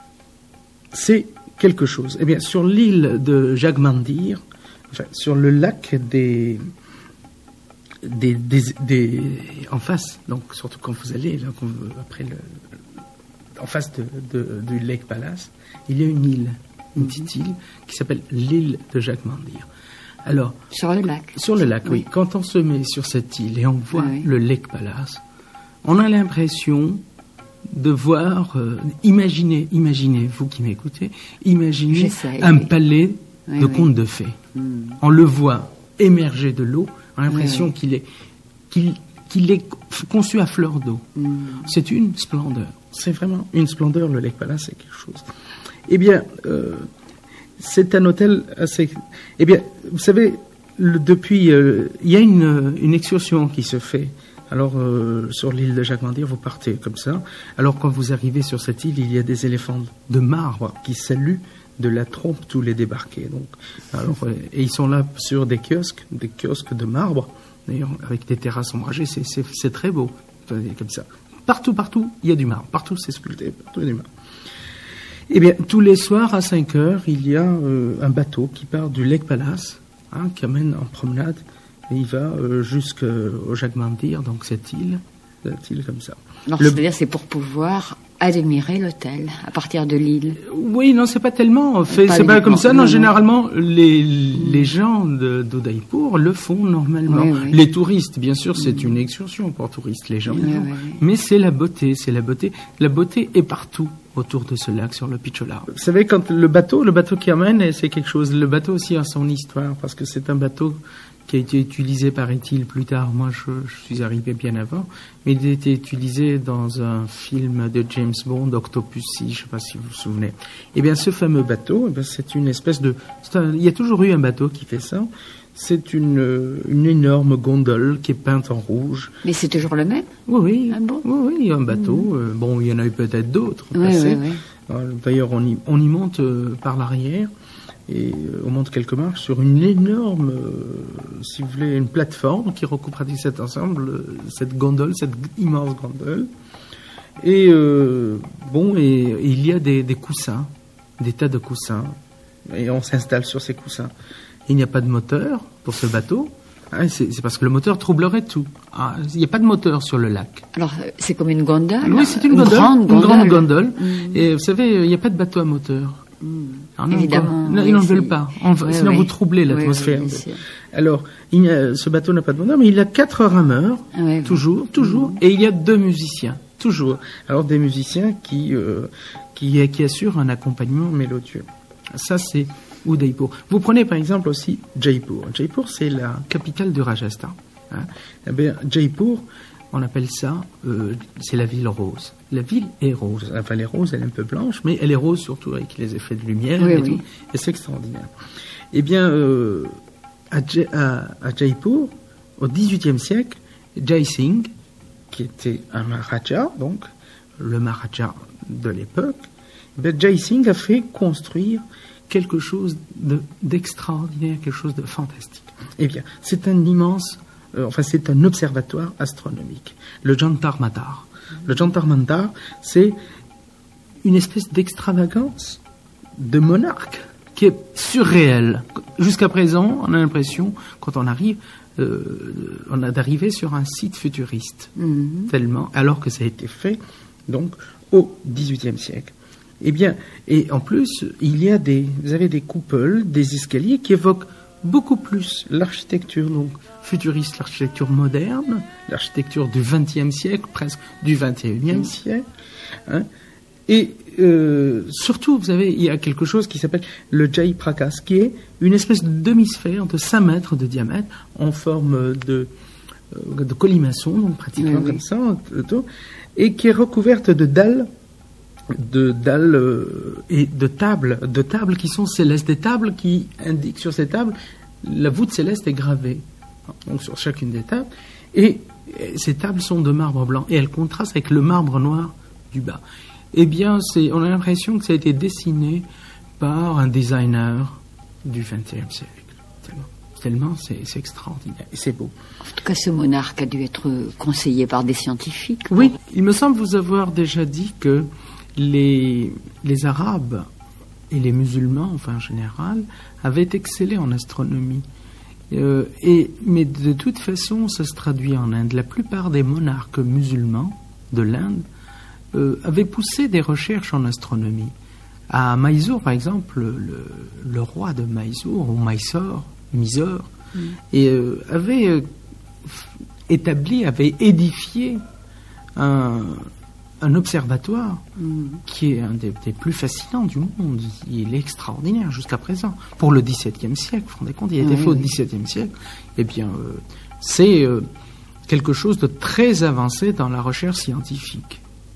c'est quelque chose. Eh bien, sur l'île de Jagmandir, enfin, sur le lac des, des, des, des, en face, donc surtout quand vous allez, là, quand vous, après le, en face de, de, du Lake Palace, il y a une île, une petite île qui s'appelle l'île de Jagmandir. Alors, sur le lac. Sur le lac, oui. oui. Quand on se met sur cette île et on voit oui. le Lake Palace, on a l'impression de voir, euh, imaginez, imaginez, vous qui m'écoutez, imaginez J'essaie, un oui. palais oui, de oui. contes de fées. Mm. On le voit émerger de l'eau, on a l'impression oui, oui. qu'il est, qu'il, qu'il est conçu à fleur d'eau. Mm. C'est une splendeur. C'est vraiment une splendeur, le Lake Palace, c'est quelque chose. Eh bien, euh, c'est un hôtel assez... Eh bien, vous savez, le, depuis... Euh, il y a une, une excursion qui se fait. Alors, euh, sur l'île de Jagmandir, vous partez comme ça. Alors, quand vous arrivez sur cette île, il y a des éléphants de marbre qui saluent de la trompe tous les débarqués. Donc, alors, et ils sont là sur des kiosques, des kiosques de marbre, d'ailleurs, avec des terrasses ombragées. C'est, c'est, c'est très beau, comme ça. Partout, partout, il y a du marbre. Partout, c'est sculpté. Partout, il y a du marbre. Eh bien, tous les soirs, à cinq heures, il y a euh, un bateau qui part du Lake Palace, hein, qui amène en promenade, et il va euh, jusqu'au Jagmandir, donc cette île, cette île comme ça. Alors, Le... c'est-à-dire, c'est pour pouvoir admirer l'hôtel à partir de l'île. Oui, non, c'est pas tellement fait, pas c'est pas comme ça. Non, non, généralement, les, les gens de, d'Udaipur le font normalement. Oui, oui. Les touristes, bien sûr, c'est mmh. une excursion pour touristes, les gens. Oui, oui, oui. Mais c'est la beauté, c'est la beauté. La beauté est partout autour de ce lac, sur le Pichola. Vous savez, quand le bateau, le bateau qui amène, c'est quelque chose. Le bateau aussi a son histoire, parce que c'est un bateau qui a été utilisé, paraît-il, plus tard. Moi, je, je suis arrivé bien avant. Mais il a été utilisé dans un film de James Bond, Octopussy, je ne sais pas si vous vous souvenez. Eh bien, ce fameux bateau, eh bien, c'est une espèce de... Un, il y a toujours eu un bateau qui fait ça. C'est une, une énorme gondole qui est peinte en rouge. Mais c'est toujours le même ? Oui, oui. Ah bon ? Oui, oui, il y a un bateau. Mmh. Euh, bon, il y en a eu peut-être d'autres. Oui, oui, oui. Euh, d'ailleurs, on y, on y monte euh, par l'arrière. Et euh, on monte quelques marches sur une énorme, euh, si vous voulez, une plateforme qui recoupe pratiquement cet ensemble, euh, cette gondole, cette immense gondole. Et euh, bon, et, et il y a des, des coussins, des tas de coussins. Et on s'installe sur ces coussins. Il n'y a pas de moteur pour ce bateau. Ah, c'est, c'est parce que le moteur troublerait tout. Ah, il n'y a pas de moteur sur le lac. Alors, c'est comme une gondole ? Oui, c'est une, une gondole. Grande gondole. Une grande gondole. Mmh. Et vous savez, il n'y a pas de bateau à moteur. Mmh. Alors, non, évidemment. Non, oui, ils n'en c'est... veulent pas. On, oui, sinon, oui. vous troublez l'atmosphère. Oui, oui, Alors, il y a, ce bateau n'a pas de moteur, mais il a quatre rameurs, oui, toujours, oui. toujours, mmh. et il y a deux musiciens, toujours. Alors, des musiciens qui, euh, qui, qui assurent un accompagnement mélodieux. Ça, c'est Udaipur. Vous prenez par exemple aussi Jaipur. Jaipur, c'est la capitale du Rajasthan. Hein. Eh bien, Jaipur, on appelle ça, euh, c'est la ville rose. La ville est rose. Enfin, elle est rose, elle est un peu blanche, mais elle est rose surtout avec les effets de lumière oui, et oui. tout. Et c'est extraordinaire. Eh bien, euh, à, à, à Jaipur, au dix-huitième siècle, Jai Singh, qui était un Maharaja, donc le Maharaja de l'époque, eh bien, Jai Singh a fait construire quelque chose de, d'extraordinaire, quelque chose de fantastique. Eh bien, c'est un immense, euh, enfin, c'est un observatoire astronomique, le Jantar Mantar. Le Jantar Mantar, c'est une espèce d'extravagance de monarque qui est surréelle. Jusqu'à présent, on a l'impression, quand on arrive, euh, on a d'arriver sur un site futuriste, mm-hmm. tellement, alors que ça a été fait, donc, au dix-huitième siècle. Eh bien, et en plus, il y a des, vous avez des coupoles, des escaliers qui évoquent beaucoup plus l'architecture donc futuriste, l'architecture moderne, l'architecture du vingtième siècle, presque du vingt et unième siècle. Hein. Et euh, surtout, vous savez, il y a quelque chose qui s'appelle le Jai Prakas, qui est une espèce de demi-sphère de cinq mètres de diamètre en forme de, euh, de colimaçon, donc pratiquement oui, comme oui. ça, et qui est recouverte de dalles, de dalles euh, et de tables, de tables qui sont célestes, des tables qui indiquent sur ces tables la voûte céleste est gravée, donc sur chacune des tables, et, et ces tables sont de marbre blanc et elles contrastent avec le marbre noir du bas. Eh bien, c'est, on a l'impression que ça a été dessiné par un designer du vingtième siècle. Tellement, tellement c'est, c'est extraordinaire et c'est beau. En tout cas, ce monarque a dû être conseillé par des scientifiques. Oui, bon. Il me semble vous avoir déjà dit que les, les Arabes et les musulmans, enfin en général, avaient excellé en astronomie. Euh, et, mais de toute façon, ça se traduit en Inde. La plupart des monarques musulmans de l'Inde Euh, avait poussé des recherches en astronomie. À Mysore, par exemple, le, le roi de Mysore, ou Mysore, Mysore, mm. et, euh, avait euh, établi, avait édifié un, un observatoire mm. qui est un des, des plus fascinants du monde. Il est extraordinaire jusqu'à présent. Pour le dix-septième siècle, vous vous rendez compte, il a été mm. fait au dix-septième siècle. Eh bien, euh, c'est euh, quelque chose de très avancé dans la recherche scientifique.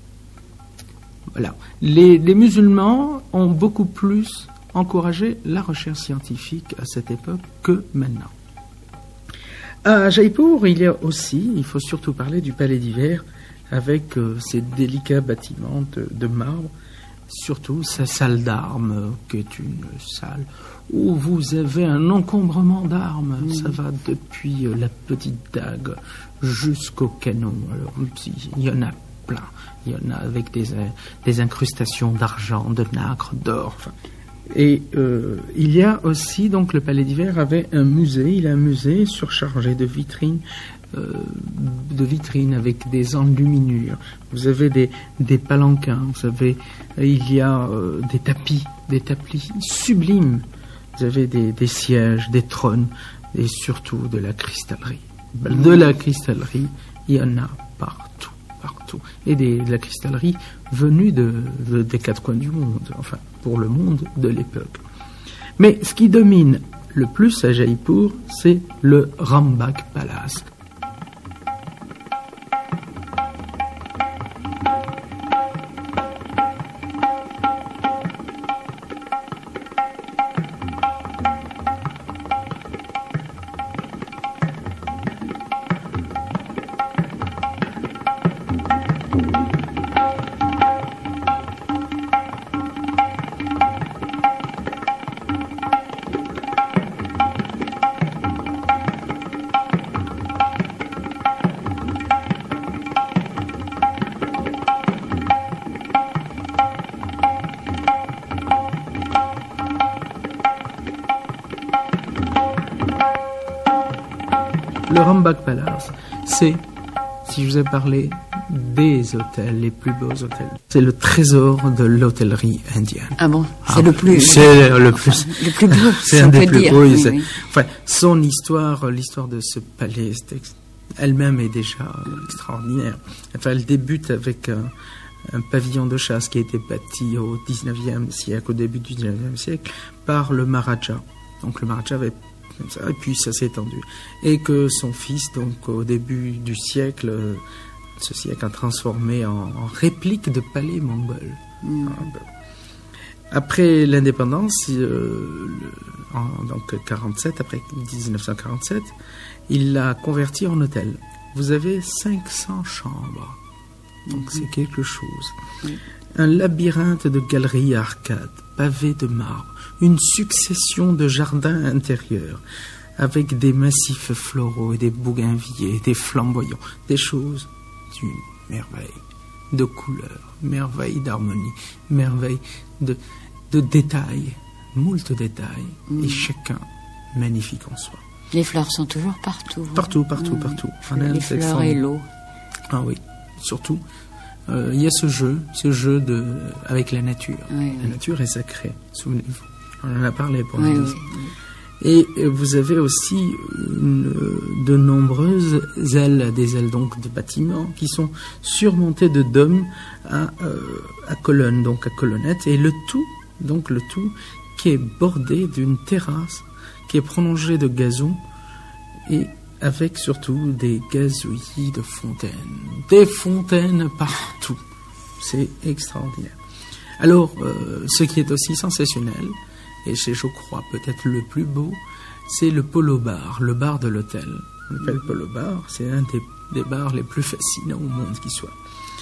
Voilà. Les, les musulmans ont beaucoup plus encouragé la recherche scientifique à cette époque que maintenant. À Jaipur, il y a aussi, il faut surtout parler du palais d'hiver avec euh, ses délicats bâtiments de, de marbre, surtout sa salle d'armes, qui est une salle où vous avez un encombrement d'armes. Mmh. Ça va depuis euh, la petite dague jusqu'au canon. Alors, il y en a plein. Il y en a avec des, des incrustations d'argent, de nacre, d'or. Enfin. Et euh, il y a aussi, donc le Palais d'hiver avait un musée. Il a un musée surchargé de vitrines, euh, de vitrines avec des enluminures. Vous avez des, des palanquins, vous savez, il y a euh, des tapis, des tapis sublimes. Vous avez des, des sièges, des trônes et surtout de la cristallerie. De la cristallerie, il y en a partout. Partout. Et des, de la cristallerie venue de, de, des quatre coins du monde, enfin, pour le monde de l'époque. Mais ce qui domine le plus à Jaipur, c'est le Rambagh Palace. Le Rambagh Palace, c'est, si je vous ai parlé des hôtels, les plus beaux hôtels, c'est le trésor de l'hôtellerie indienne. Ah bon, c'est ah, le plus... C'est le plus... le plus beau, c'est un des plus dire. beaux. Oui, oui. Enfin, son histoire, l'histoire de ce palais, elle-même est déjà extraordinaire. Enfin, elle débute avec un, un pavillon de chasse qui a été bâti au dix-neuvième siècle, au début du dix-neuvième siècle, par le Maharaja. Donc le Maharaja avait... Comme ça, et puis ça s'est étendu. Et que son fils, donc au début du siècle, euh, ce siècle a transformé en, en réplique de palais mongol. Mmh. Après l'indépendance, euh, le, en donc quarante-sept, après dix-neuf cent quarante-sept, il l'a converti en hôtel. Vous avez cinq cents chambres, donc mmh. c'est quelque chose. Mmh. Un labyrinthe de galeries à arcades, pavées de marbre, une succession de jardins intérieurs, avec des massifs floraux et des bougainvilliers, des flamboyants, des choses d'une merveille de couleurs, merveille d'harmonie, merveille de, de détails, moult détails, mmh. et chacun magnifique en soi. Les fleurs sont toujours partout. Partout, partout, mmh. partout. Les fleurs et l'eau. Ah oui, surtout. euh, il y a ce jeu, ce jeu de, avec la nature. Oui, la oui. nature est sacrée, souvenez-vous. On en a parlé pour Oui, nous. oui, oui. Et vous avez aussi une, de nombreuses ailes, des ailes donc de bâtiments qui sont surmontées de dômes à, euh, à colonnes, donc à colonnettes, et le tout, donc le tout, qui est bordé d'une terrasse qui est prolongée de gazon et avec surtout des gazouillis de fontaines, des fontaines partout. C'est extraordinaire. Alors, euh, ce qui est aussi sensationnel, et c'est, je crois, peut-être le plus beau, c'est le Polo Bar, le bar de l'hôtel. On appelle Polo Bar, c'est un des, des bars les plus fascinants au monde qui soit.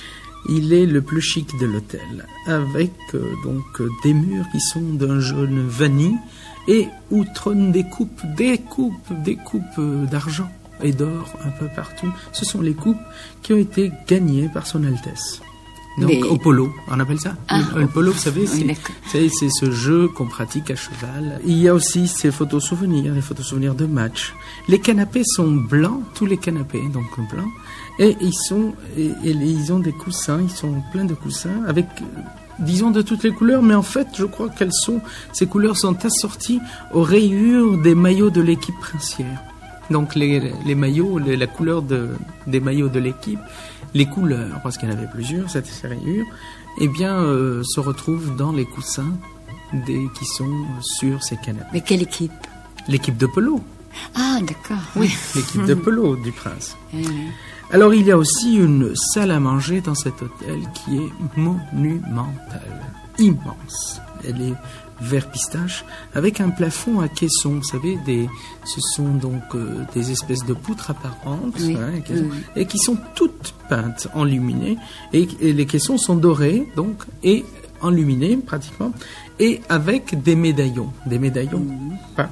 Il est le plus chic de l'hôtel, avec euh, donc euh, des murs qui sont d'un jaune vanille et où trônent des coupes, des coupes, des coupes euh, d'argent et d'or un peu partout. Ce sont les coupes qui ont été gagnées par son Altesse. Donc Mais... au polo, on appelle ça. Ah, le, le polo, vous savez, oui, c'est, c'est, c'est ce jeu qu'on pratique à cheval. Il y a aussi ces photos souvenirs, les photos souvenirs de match. Les canapés sont blancs, tous les canapés, donc blancs, et ils sont, et, et ils ont des coussins, ils sont pleins de coussins avec, disons, de toutes les couleurs, mais en fait, je crois qu'elles sont, ces couleurs sont assorties aux rayures des maillots de l'équipe princière. Donc les, les maillots, les, la couleur de, des maillots de l'équipe, les couleurs, parce qu'il y en avait plusieurs, cette rayure, eh bien, euh, se retrouvent dans les coussins des, qui sont sur ces canapés. Mais quelle équipe? L'équipe de polo. Ah, d'accord. Oui, l'équipe de polo du prince. Oui, oui. Alors, il y a aussi une salle à manger dans cet hôtel qui est monumentale, immense. Elle est vert pistache, avec un plafond à caissons. Vous savez, des, ce sont donc euh, des espèces de poutres apparentes, oui, hein, qui oui, sont, oui. et qui sont toutes peintes, enluminées, et, et les caissons sont dorés, donc, et enluminés pratiquement, et avec des médaillons, des médaillons Mmh. peints.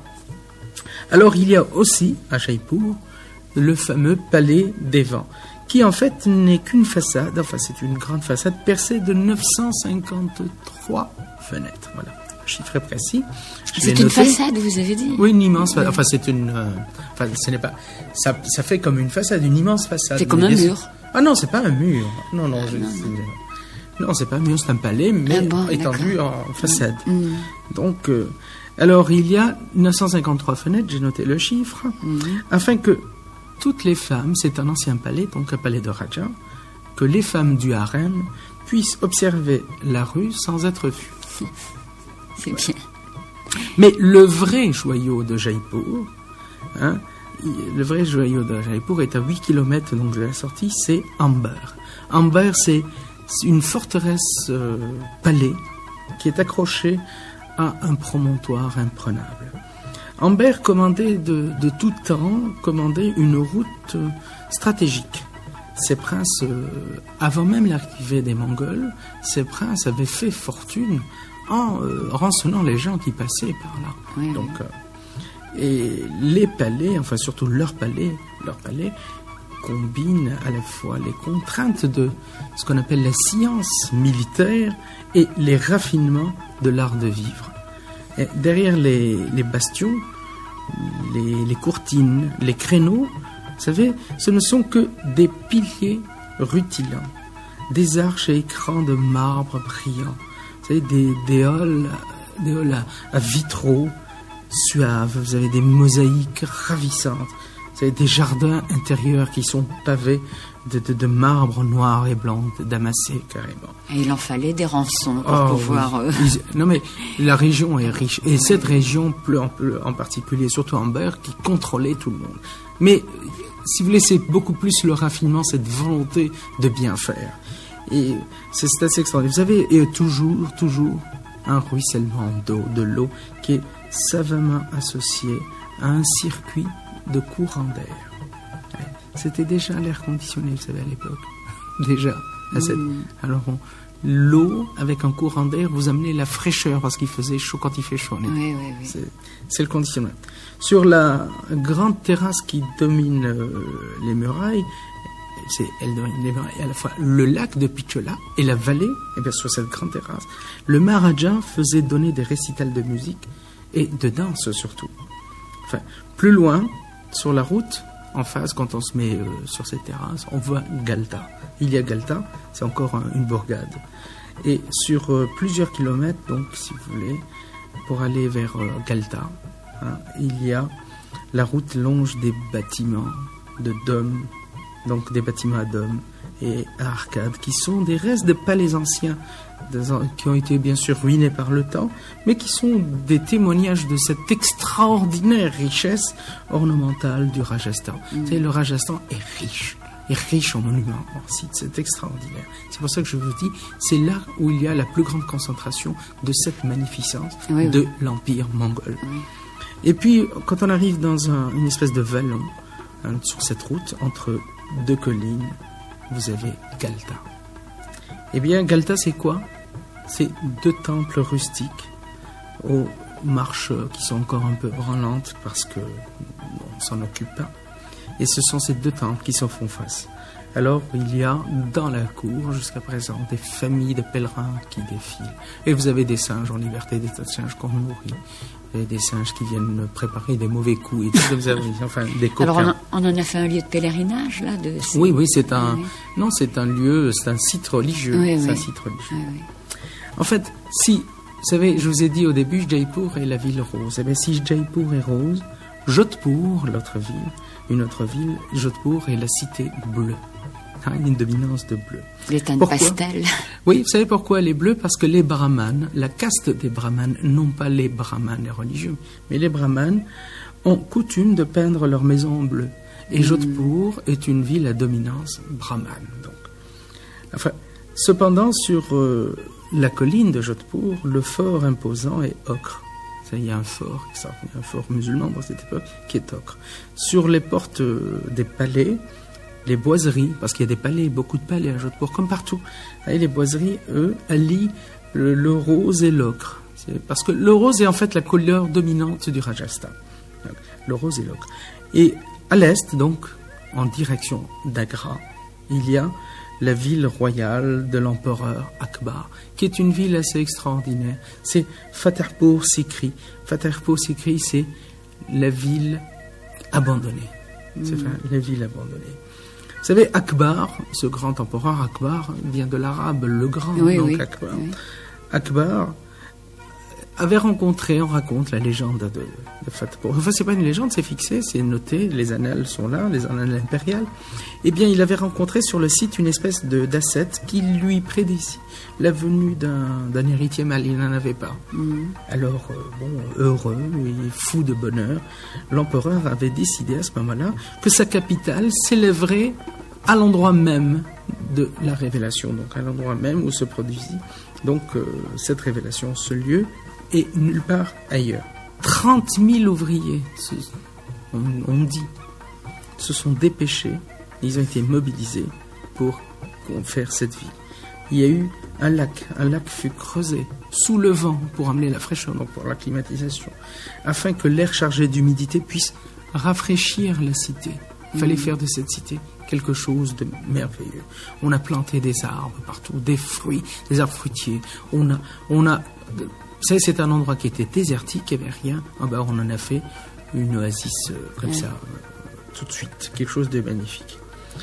Alors, il y a aussi, à Jaipur, le fameux palais des vents, qui en fait n'est qu'une façade, enfin c'est une grande façade percée de neuf cent cinquante-trois fenêtres, voilà. Chiffre précis. Je C'est l'ai une noté. façade, vous avez dit? Oui, une immense façade. Enfin, c'est une. Euh, enfin, ce n'est pas. Ça, ça fait comme une façade, une immense façade. C'est comme Mais un bien- mur. Ah non, c'est pas un mur. Non, non, je- c'est- non, c'est pas un mur, c'est un palais, mais Ah bon, étendu en façade. Mm. Donc, euh, alors il y a neuf cent cinquante-trois fenêtres. J'ai noté le chiffre, Mm. afin que toutes les femmes, c'est un ancien palais, donc un palais de Raja, que les femmes du harem puissent observer la rue sans être vues. C'est bien. Mais le vrai joyau de Jaipur, hein, le vrai joyau de Jaipur est à huit kilomètres donc, de la sortie, c'est Amber. Amber, c'est une forteresse euh, palais qui est accrochée à un promontoire imprenable. Amber commandait de, de tout temps commandait une route euh, stratégique. Ces princes, euh, avant même l'arrivée des Mongols, ces princes avaient fait fortune en euh, rançonnant les gens qui passaient par là. Oui, Donc, euh, et les palais, enfin surtout leur palais, leur palais combinent à la fois les contraintes de ce qu'on appelle la science militaire et les raffinements de l'art de vivre. Et derrière les, les bastions, les, les courtines, les créneaux, vous savez, ce ne sont que des piliers rutilants, des arches et écrans de marbre brillants. Vous savez, des, des halls, des halls à, à vitraux suaves, vous avez des mosaïques ravissantes, vous avez des jardins intérieurs qui sont pavés de, de, de marbre noir et blanc, damassé carrément. Et il en fallait des rançons pour Oh, pouvoir... oui. euh, Ils- Non mais la région est riche, et cette région en, en particulier, surtout Amber, qui contrôlait tout le monde. Mais si vous voulez, c'est beaucoup plus le raffinement, cette volonté de bien faire. Et c'est c'est assez extraordinaire. Vous savez, et toujours, toujours, un ruissellement d'eau, de l'eau, qui est savamment associé à un circuit de courant d'air. Ouais. C'était déjà l'air conditionné, vous savez, à l'époque. Déjà. À cette... Mm. Alors, on- l'eau, avec un courant d'air, vous amenez la fraîcheur, parce qu'il faisait chaud quand il fait chaud. en été. Oui, oui, oui. C'est, c'est le conditionnement. Sur la grande terrasse qui domine euh, les murailles, c'est, elle domine les murailles à la fois le lac de Pichola et la vallée, et bien sur cette grande terrasse, le Maharaja faisait donner des récitals de musique et de danse surtout. Enfin, plus loin, sur la route, en face, quand on se met euh, sur cette terrasse, on voit Galta. Il y a Galta, c'est encore un, une bourgade. Et sur euh, plusieurs kilomètres, donc si vous voulez, pour aller vers euh, Galta, hein, il y a la route longe des bâtiments de dômes, donc des bâtiments à dômes et à arcades, qui sont des restes de palais anciens, qui ont été bien sûr ruinés par le temps, mais qui sont des témoignages de cette extraordinaire richesse ornementale du Rajasthan. Mmh. Vous savez, le Rajasthan est riche, est riche en monuments, en sites, c'est extraordinaire. C'est pour ça que je vous dis, c'est là où il y a la plus grande concentration de cette magnificence oui, de oui. l'Empire mongol. Oui. Et puis, quand on arrive dans un, une espèce de vallon, hein, sur cette route, entre deux collines, vous avez Galta. Eh bien, Galta, c'est quoi? C'est deux temples rustiques aux marches qui sont encore un peu branlantes parce qu'on ne s'en occupe pas. Et ce sont ces deux temples qui se font face. Alors, il y a dans la cour, jusqu'à présent, des familles de pèlerins qui défilent. Et vous avez des singes en liberté, des tas de singes qu'on nourrit. Et des singes qui viennent préparer des mauvais coups et tout comme ça, enfin des coquins. Alors on, a, on en a fait un lieu de pèlerinage là de ces... Oui, oui, c'est un oui. non, c'est un lieu, c'est un site religieux, oui, c'est oui. un site religieux. Oui, oui. En fait, si vous savez, je vous ai dit au début, Jaipur est la ville rose. Eh bien, si Jaipur est rose, Jodhpur, l'autre ville, une autre ville, Jodhpur est la cité bleue. Hein, une dominance de bleu. Les teintes pastel. Oui, vous savez pourquoi elle est bleue? Parce que les brahmanes, la caste des brahmanes, non pas les brahmanes, les religieux, mais les brahmanes ont coutume de peindre leur maison en bleu. Et mmh. Jodhpur est une ville à dominance brahmane. Donc. Enfin, cependant, sur euh, la colline de Jodhpur, le fort imposant est ocre. Il y a un fort, un fort musulman dans cette époque qui est ocre. Sur les portes euh, des palais, les boiseries, parce qu'il y a des palais, beaucoup de palais à Jodhpur, comme partout. Et les boiseries, eux, allient le, le rose et l'ocre. C'est parce que le rose est en fait la couleur dominante du Rajasthan. Donc, le rose et l'ocre. Et à l'est, donc, en direction d'Agra, il y a la ville royale de l'empereur Akbar, qui est une ville assez extraordinaire. C'est Fatehpur Sikri. Fatehpur Sikri, c'est la ville abandonnée. C'est mmh. la ville abandonnée. Vous savez, Akbar, ce grand empereur Akbar, vient de l'arabe, le grand, oui, donc oui, Akbar. Oui. Akbar avait rencontré, on raconte la légende de, de Fatehpur. Enfin, c'est pas une légende, c'est fixé, c'est noté, les annales sont là, les annales impériales. Eh bien, il avait rencontré sur le site une espèce de d'ascète qui lui prédécit la venue d'un, d'un héritier mâle. Il n'en avait pas. Mm. Alors, euh, bon, heureux et fou de bonheur, l'empereur avait décidé à ce moment-là que sa capitale s'élèverait à l'endroit même de la révélation, donc à l'endroit même où se produisit donc euh, cette révélation, ce lieu, et nulle part ailleurs. trente mille ouvriers, on, on dit, se sont dépêchés, ils ont été mobilisés pour faire cette ville. Il y a eu un lac, un lac fut creusé sous le vent pour amener la fraîcheur, donc pour la climatisation, afin que l'air chargé d'humidité puisse rafraîchir la cité. Il fallait faire de cette cité quelque chose de merveilleux. On a planté des arbres partout, des fruits, des arbres fruitiers. On a, on a, c'est, c'est un endroit qui était désertique, il n'y avait rien. Ah ben, on en a fait une oasis euh, comme ouais. ça, euh, tout de suite, quelque chose de magnifique.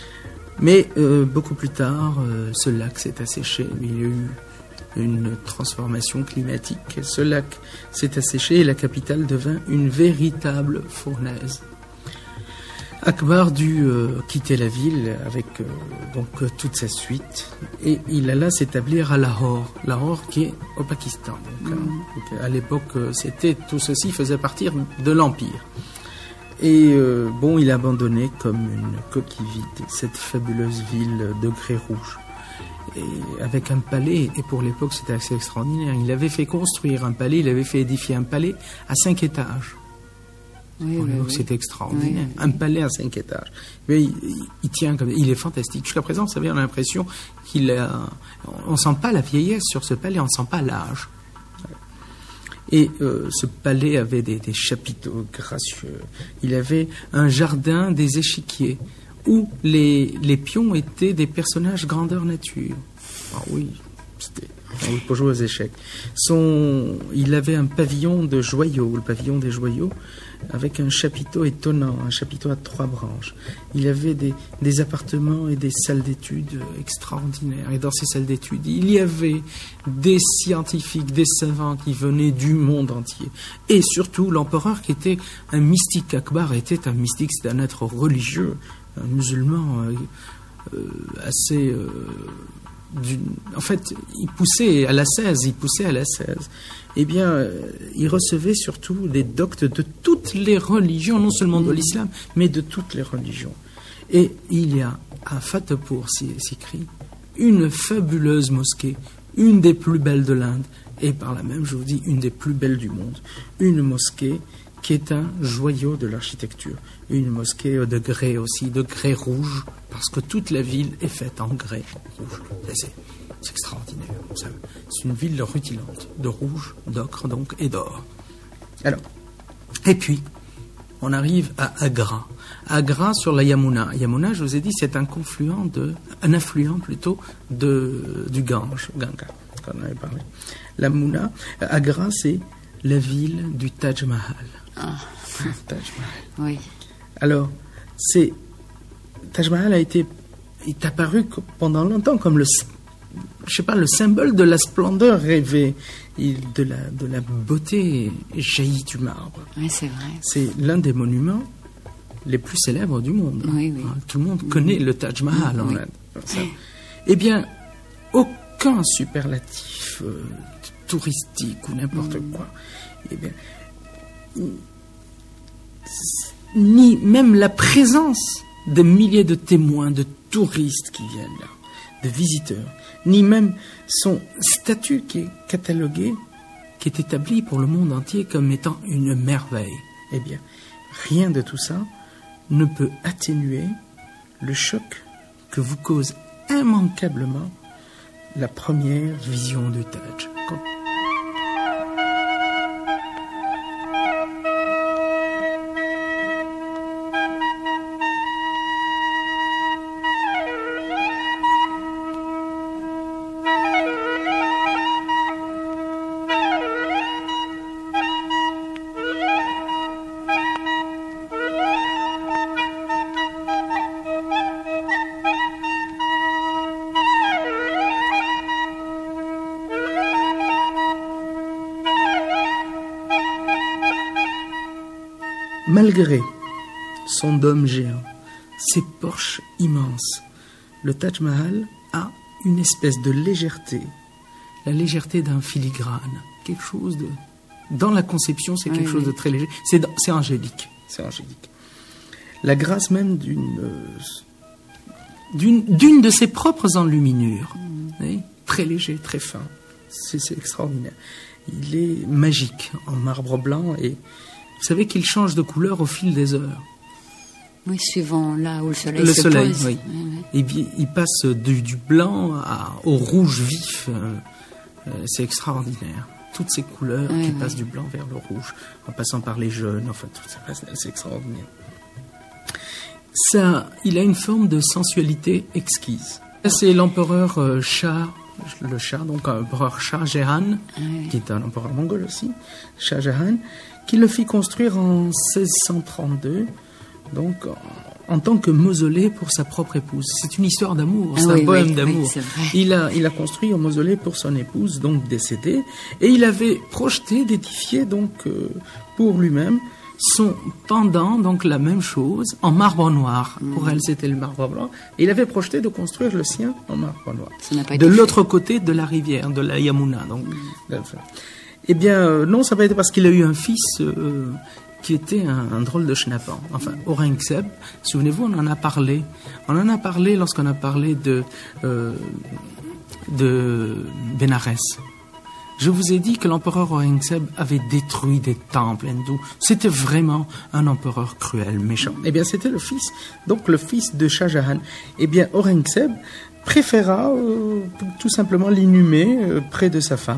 Mais euh, beaucoup plus tard, euh, ce lac s'est asséché. Il y a eu une transformation climatique. Ce lac s'est asséché et la capitale devint une véritable fournaise. Akbar dut euh, quitter la ville avec euh, donc euh, toute sa suite et il alla s'établir à Lahore, Lahore qui est au Pakistan. Donc, mmh. hein, donc, à l'époque, euh, c'était tout ceci faisait partie de l'empire. Et euh, bon, il a abandonné comme une coquille vide cette fabuleuse ville de grès rouge. Et avec un palais, et pour l'époque c'était assez extraordinaire. Il avait fait construire un palais, il avait fait édifier un palais à cinq étages. Oui, oui, oui. C'était extraordinaire. Oui, oui. Un palais à cinq étages. Mais il, il, il tient comme il est fantastique. Jusqu'à présent, vous savez, on a l'impression qu'il a. On sent pas la vieillesse sur ce palais, on sent pas l'âge. Et euh, ce palais avait des, des chapiteaux gracieux. Il avait un jardin des échiquiers où les, les pions étaient des personnages grandeur nature. Ah oui, c'était Oui, pour jouer aux échecs. Son, il avait un pavillon de joyaux, le pavillon des joyaux, avec un chapiteau étonnant, un chapiteau à trois branches. Il avait des, des appartements et des salles d'études extraordinaires. Et dans ces salles d'études, il y avait des scientifiques, des savants qui venaient du monde entier. Et surtout, l'empereur, qui était un mystique, Akbar était un mystique, c'était un être religieux, un musulman euh, euh, assez... Euh, d'une... En fait, il poussait à l'ascèse, il poussait à l'ascèse. Eh bien, euh, il recevait surtout des doctes de toutes les religions, non seulement de l'islam, mais de toutes les religions. Et il y a à Fatehpur, s'écrit, une fabuleuse mosquée, une des plus belles de l'Inde, et par là même, je vous dis, une des plus belles du monde. Une mosquée qui est un joyau de l'architecture. Une mosquée de grès aussi, de grès rouge, parce que toute la ville est faite en grès rouge. C'est, c'est extraordinaire. C'est une ville rutilante, de rouge, d'ocre donc, et d'or. Alors, et puis, on arrive à Agra. Agra sur la Yamuna. Yamuna, je vous ai dit, c'est un confluent, de, un affluent plutôt, de, du Gange, Ganga, qu'on avait parlé. La Yamuna, Agra, c'est la ville du Taj Mahal. Ah. Taj Mahal. Oui. Alors, c'est Taj Mahal a été est apparu pendant longtemps comme le, je sais pas, le symbole de la splendeur rêvée, et de la de la beauté jaillie du marbre. Oui, c'est vrai. C'est l'un des monuments les plus célèbres du monde. Oui, oui. Tout le monde connaît le Taj Mahal en oui. Inde. Eh bien, aucun superlatif euh, touristique ou n'importe mm. quoi. Eh bien, ni même la présence de milliers de témoins, de touristes qui viennent là, de visiteurs, ni même son statut qui est catalogué, qui est établi pour le monde entier comme étant une merveille. Eh bien, rien de tout ça ne peut atténuer le choc que vous cause immanquablement la première vision du Taj. Malgré son dôme géant, ses porches immenses, le Taj Mahal a une espèce de légèreté, la légèreté d'un filigrane, quelque chose de... Dans la conception, c'est quelque oui, chose oui. de très léger. C'est, c'est angélique, c'est angélique. La grâce même d'une, d'une, d'une de ses propres enluminures, mmh. oui, très léger, très fin. C'est, c'est extraordinaire. Il est magique en marbre blanc et vous savez qu'il change de couleur au fil des heures. Oui, suivant là où le soleil le se soleil, pose. Oui. Oui, oui. Et bien, il passe du, du blanc à, au rouge vif. Euh, euh, c'est extraordinaire. Toutes ces couleurs oui, qui oui. passent du blanc vers le rouge, en passant par les jaunes, enfin, tout ça passe, c'est extraordinaire. Ça, il a une forme de sensualité exquise. C'est l'empereur euh, Shah, le Shah, donc l'empereur Shah Jahan, oui. qui est un empereur mongol aussi, Shah Jahan, qui le fit construire en seize cent trente-deux, donc en tant que mausolée pour sa propre épouse. C'est une histoire d'amour, c'est ah, un oui, poème oui, d'amour. Oui, c'est vrai. Il a, il a construit un mausolée pour son épouse, donc décédée, et il avait projeté d'édifier donc euh, pour lui-même son pendant, donc la même chose, en marbre noir. Mmh. Pour elle, c'était le marbre blanc. Et il avait projeté de construire le sien en marbre noir. Ça n'a pas de été l'autre fait. côté de la rivière, de la Yamuna. Donc, mmh. Eh bien, euh, non, ça n'a pas été parce qu'il a eu un fils euh, qui était un, un drôle de schnappant. Enfin, Aurangzeb, souvenez-vous, on en a parlé. On en a parlé lorsqu'on a parlé de, euh, de Bénarès. Je vous ai dit que l'empereur Aurangzeb avait détruit des temples hindous. C'était vraiment un empereur cruel, méchant. Eh bien, c'était le fils, donc le fils de Shah Jahan. Eh bien, Aurangzeb préféra euh, tout simplement l'inhumer euh, près de sa femme,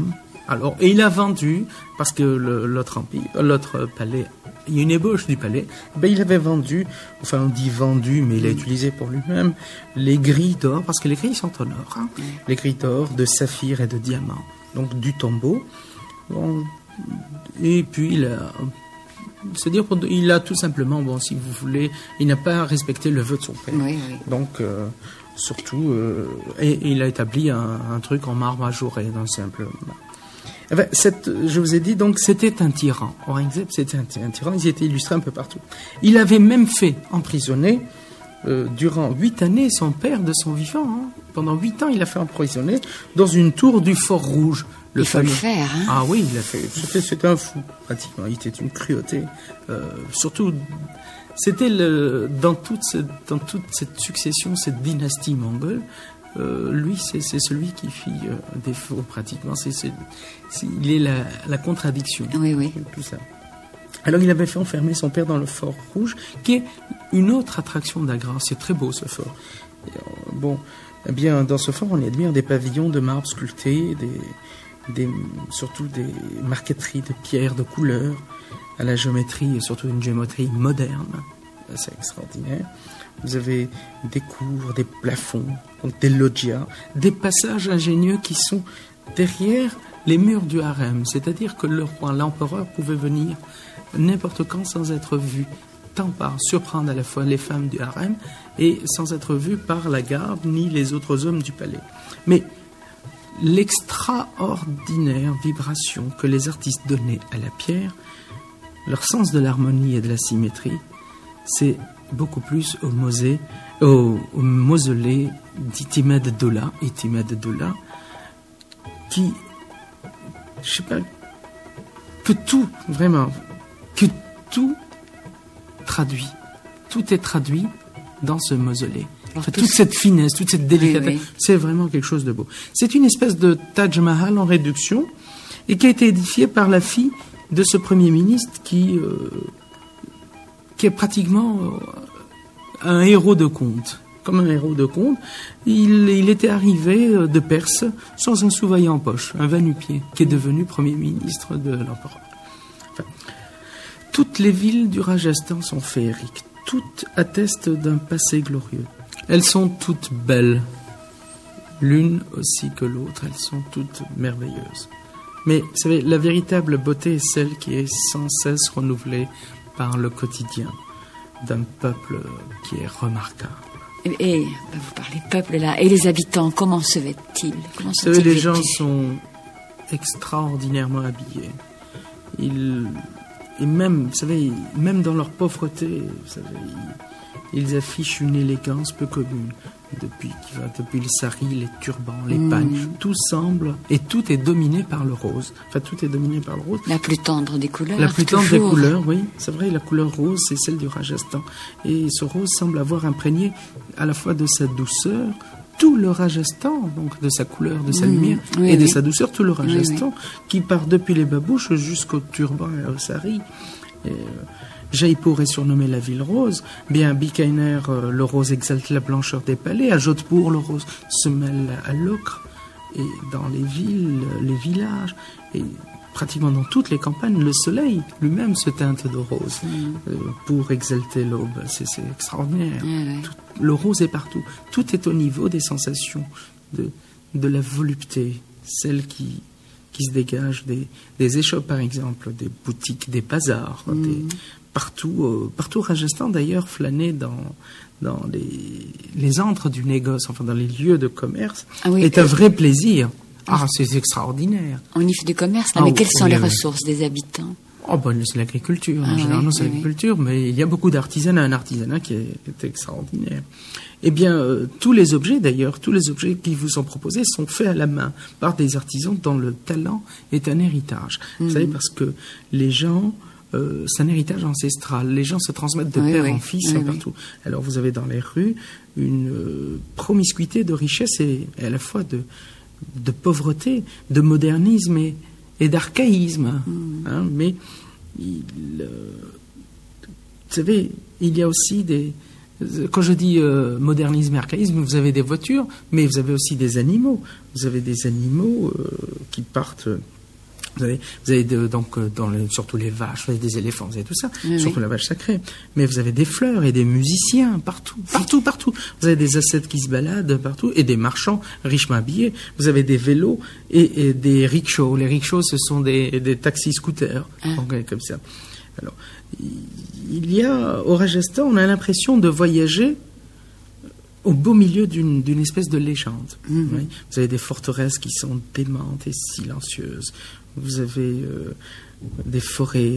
Alors, et il a vendu, parce que le, l'autre empire, l'autre palais, il y a une ébauche du palais, ben il avait vendu, enfin on dit vendu, mais il a utilisé pour lui-même, les grilles d'or, parce que les grilles sont en or, hein, mmh. les grilles d'or, de saphir et de diamants, donc du tombeau. Bon, et puis il a... C'est-à-dire qu'il a tout simplement, bon, si vous voulez, il n'a pas respecté le vœu de son père. Oui, oui. Donc, euh, surtout, euh, et, et il a établi un, un truc en marbre ajouré, dans simple. Enfin, cette, je vous ai dit, donc, c'était un tyran. Aurangzeb, c'était un, un tyran, ils étaient illustrés un peu partout. Il avait même fait emprisonner, euh, durant huit années, son père de son vivant. Hein. Pendant huit ans, il a fait emprisonner dans une tour du Fort Rouge. Le il faut fameux... le faire. Hein. Ah oui, il a fait. C'était, c'était un fou, pratiquement. Il était une cruauté. Euh, surtout, c'était le, dans, toute cette, dans toute cette succession, cette dynastie mongole, euh, lui, c'est, c'est celui qui fit euh, défaut, pratiquement. C'est, c'est, c'est, il est la, la contradiction. Oui, oui. Tout ça. Alors, il avait fait enfermer son père dans le Fort Rouge, qui est une autre attraction d'Agra. C'est très beau, ce fort. Et, euh, bon, eh bien, dans ce fort, on y admire des pavillons de marbre sculptés, des... Des, surtout des marqueteries de pierres de couleur à la géométrie et surtout une géométrie moderne. C'est extraordinaire. Vous avez des cours, des plafonds, donc des loggias, des passages ingénieux qui sont derrière les murs du harem. C'est-à-dire que le roi, l'empereur pouvait venir n'importe quand sans être vu, tant par surprendre à la fois les femmes du harem et sans être vu par la garde ni les autres hommes du palais. Mais l'extraordinaire vibration que les artistes donnaient à la pierre, leur sens de l'harmonie et de la symétrie, c'est beaucoup plus au, mosé, au, au mausolée d'Itimed Dola, Itimed Dola, qui, je sais pas, que tout, vraiment, que tout traduit, tout est traduit dans ce mausolée. Enfin, toute cette finesse, toute cette délicatesse, oui, oui. C'est vraiment quelque chose de beau. C'est une espèce de Taj Mahal en réduction et qui a été édifié par la fille de ce Premier ministre qui, euh, qui est pratiquement euh, un héros de conte. Comme un héros de conte, il, il était arrivé de Perse sans un sous-vêtement en poche, un va-nu-pied, qui est devenu Premier ministre de l'empereur. Enfin, toutes les villes du Rajasthan sont féeriques. Toutes attestent d'un passé glorieux. Elles sont toutes belles, l'une aussi que l'autre, elles sont toutes merveilleuses. Mais, vous savez, la véritable beauté est celle qui est sans cesse renouvelée par le quotidien d'un peuple qui est remarquable. Et, et vous parlez peuple là, et les habitants, comment se vêtent-ils? Comment sont-ils vêtus? Les gens sont extraordinairement habillés. Ils, et même, vous savez, même dans leur pauvreté, vous savez, ils, ils affichent une élégance peu commune. Depuis, qui va, depuis le sari, les turbans, les mmh. pagnes, tout semble, et tout est dominé par le rose. Enfin, tout est dominé par le rose. La plus tendre des couleurs. La plus tendre toujours. des couleurs, oui. C'est vrai, la couleur rose, c'est celle du Rajasthan. Et ce rose semble avoir imprégné à la fois de sa douceur, tout le Rajasthan, donc de sa couleur, de sa mmh. lumière, oui, et oui. de sa douceur, tout le Rajasthan, oui, oui. qui part depuis les babouches jusqu'au turban et au sari. Et, euh, Jaipur est surnommé la ville rose. Bien, Bikaner, euh, le rose exalte la blancheur des palais. À Jodhpur, le rose se mêle à l'ocre. Et dans les villes, les villages, et pratiquement dans toutes les campagnes, le soleil lui-même se teinte de rose mmh. euh, pour exalter l'aube. C'est, c'est extraordinaire. Mmh. Tout, le rose est partout. Tout est au niveau des sensations, de, de la volupté, celle qui, qui se dégage des, des échoppes, par exemple, des boutiques, des bazars, mmh. des... Partout, euh, partout au Rajasthan, d'ailleurs, flâner dans, dans les, les antres du négoce, enfin dans les lieux de commerce, ah oui, est euh, un vrai plaisir. Ah, c'est extraordinaire. On y fait du commerce, là, ah, mais quelles sont oui, les oui. ressources des habitants? Oh, ben, c'est l'agriculture. Ah, généralement, oui, c'est oui, l'agriculture, oui. mais il y a beaucoup d'artisanat, un artisanat qui est, est extraordinaire. Eh bien, euh, tous les objets, d'ailleurs, tous les objets qui vous sont proposés sont faits à la main par des artisans dont le talent est un héritage. Mm-hmm. Vous savez, parce que les gens... Euh, c'est un héritage ancestral. Les gens se transmettent de oui, père oui. en fils oui, partout. Oui. Alors vous avez dans les rues une euh, promiscuité de richesse et, et à la fois de, de pauvreté, de modernisme et, et d'archaïsme. Mm. Hein, mais il, euh, vous savez, il y a aussi des... Quand je dis euh, modernisme et archaïsme, vous avez des voitures, mais vous avez aussi des animaux. Vous avez des animaux euh, qui partent Vous avez, vous avez de, donc dans le, surtout les vaches, vous avez des éléphants, vous avez tout ça, oui, surtout oui. la vache sacrée. Mais vous avez des fleurs et des musiciens partout, partout, partout. Vous avez des ascètes qui se baladent partout et des marchands richement habillés. Vous avez des vélos et, et des rickshaws. Les rickshaws, ce sont des, des taxis-scooters, ah. comme ça. Alors, il y a au Rajasthan, on a l'impression de voyager au beau milieu d'une, d'une espèce de légende. Mmh. Oui. Vous avez des forteresses qui sont démentes et silencieuses. Vous avez euh, des forêts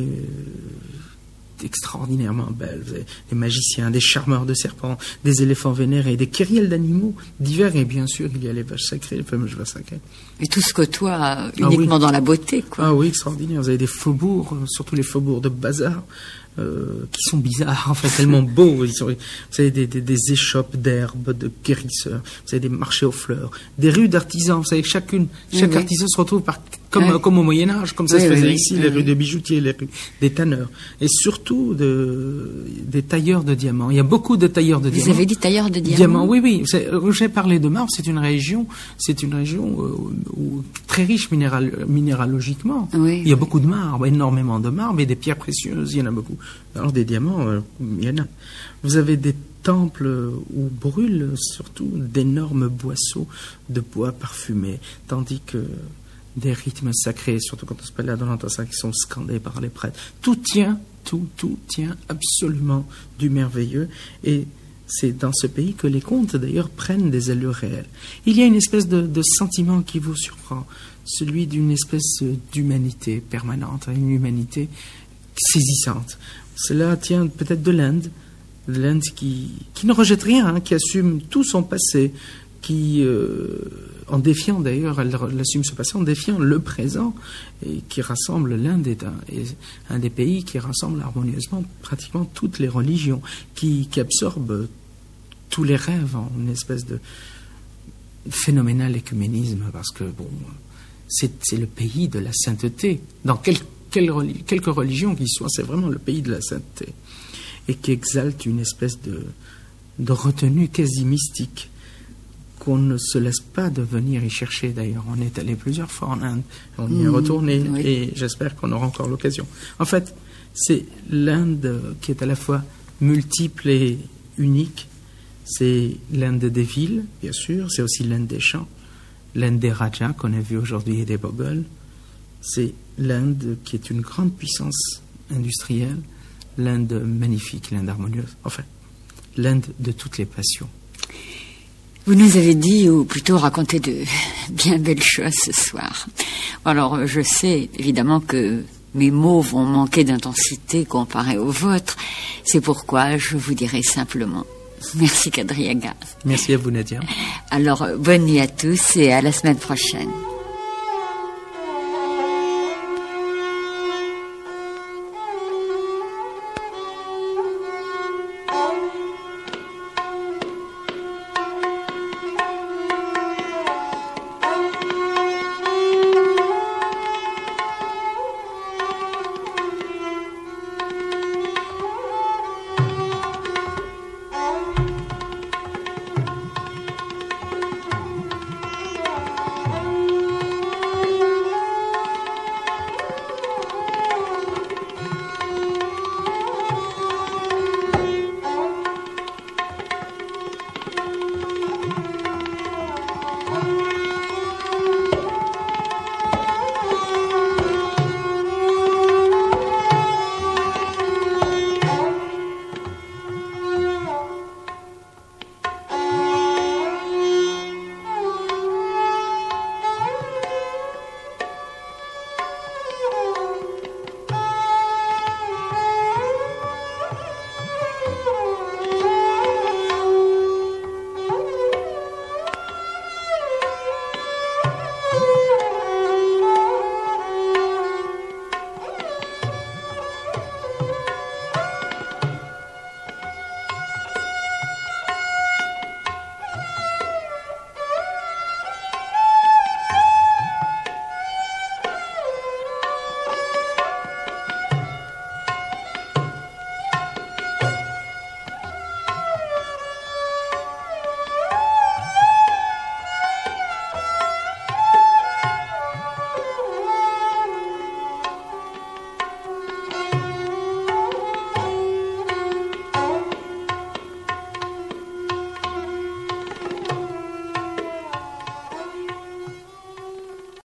euh, extraordinairement belles. Vous avez des magiciens, des charmeurs de serpents, des éléphants vénérés, des kyrielles d'animaux divers. Et bien sûr, il y a les vaches sacrées, les fameuses vaches sacrées. Et tout se côtoie uniquement ah oui. dans la beauté, quoi. Ah oui, extraordinaire. Vous avez des faubourgs, surtout les faubourgs de bazar, Euh, qui sont bizarres, en fait, tellement beaux. Ils sont, vous avez des, des, des échoppes d'herbes, de guérisseurs, vous avez des marchés aux fleurs, des rues d'artisans. Vous savez, chacune, chaque oui, artisan oui. se retrouve par, comme, oui. comme au Moyen-Âge, comme ça oui, se faisait oui, ici, oui, les oui. rues de bijoutiers, les rues des tanneurs. Et surtout de, des tailleurs de diamants. Il y a beaucoup de tailleurs de Vous diamants. Vous avez dit tailleurs de diamants? Diamants, oui, oui. J'ai parlé de marbre, c'est une région, c'est une région où, où, très riche minéral, minéralogiquement. Oui, il y a oui. beaucoup de marbre, énormément de marbre et des pierres précieuses, il y en a beaucoup. Alors des diamants, euh, il y en a. Vous avez des temples où brûlent surtout d'énormes boisseaux de bois parfumés, tandis que des rythmes sacrés, surtout quand on se balade dans l'entend qui sont scandés par les prêtres. Tout tient, tout, tout tient absolument du merveilleux. Et c'est dans ce pays que les contes, d'ailleurs, prennent des allures réelles. Il y a une espèce de, de sentiment qui vous surprend, celui d'une espèce d'humanité permanente, une humanité saisissante. Cela tient peut-être de l'Inde, de l'Inde qui, qui ne rejette rien, hein, qui assume tout son passé, qui, euh, en défiant d'ailleurs, elle, elle assume ce passé en défiant le présent, et qui rassemble, l'Inde est un, est un des pays qui rassemble harmonieusement pratiquement toutes les religions, qui, qui absorbe tous les rêves en une espèce de phénoménal écuménisme, parce que, bon, c'est, c'est le pays de la sainteté. Dans quel Quelle, quelque religion qu'il soit, c'est vraiment le pays de la sainteté, et qui exalte une espèce de, de retenue quasi mystique qu'on ne se laisse pas de venir y chercher. D'ailleurs, on est allé plusieurs fois en Inde, on y est retourné, mmh, oui. et j'espère qu'on aura encore l'occasion. En fait, c'est l'Inde qui est à la fois multiple et unique. C'est l'Inde des villes, bien sûr, c'est aussi l'Inde des champs, l'Inde des rajas qu'on a vu aujourd'hui et des Moghols. C'est l'Inde qui est une grande puissance industrielle, l'Inde magnifique, l'Inde harmonieuse, enfin, l'Inde de toutes les passions. Vous nous avez dit, ou plutôt raconté de bien belles choses ce soir. Alors, je sais évidemment que mes mots vont manquer d'intensité comparés aux vôtres. C'est pourquoi je vous dirai simplement merci Kadri Aga. Merci à vous, Nadia. Alors, bonne nuit à tous et à la semaine prochaine.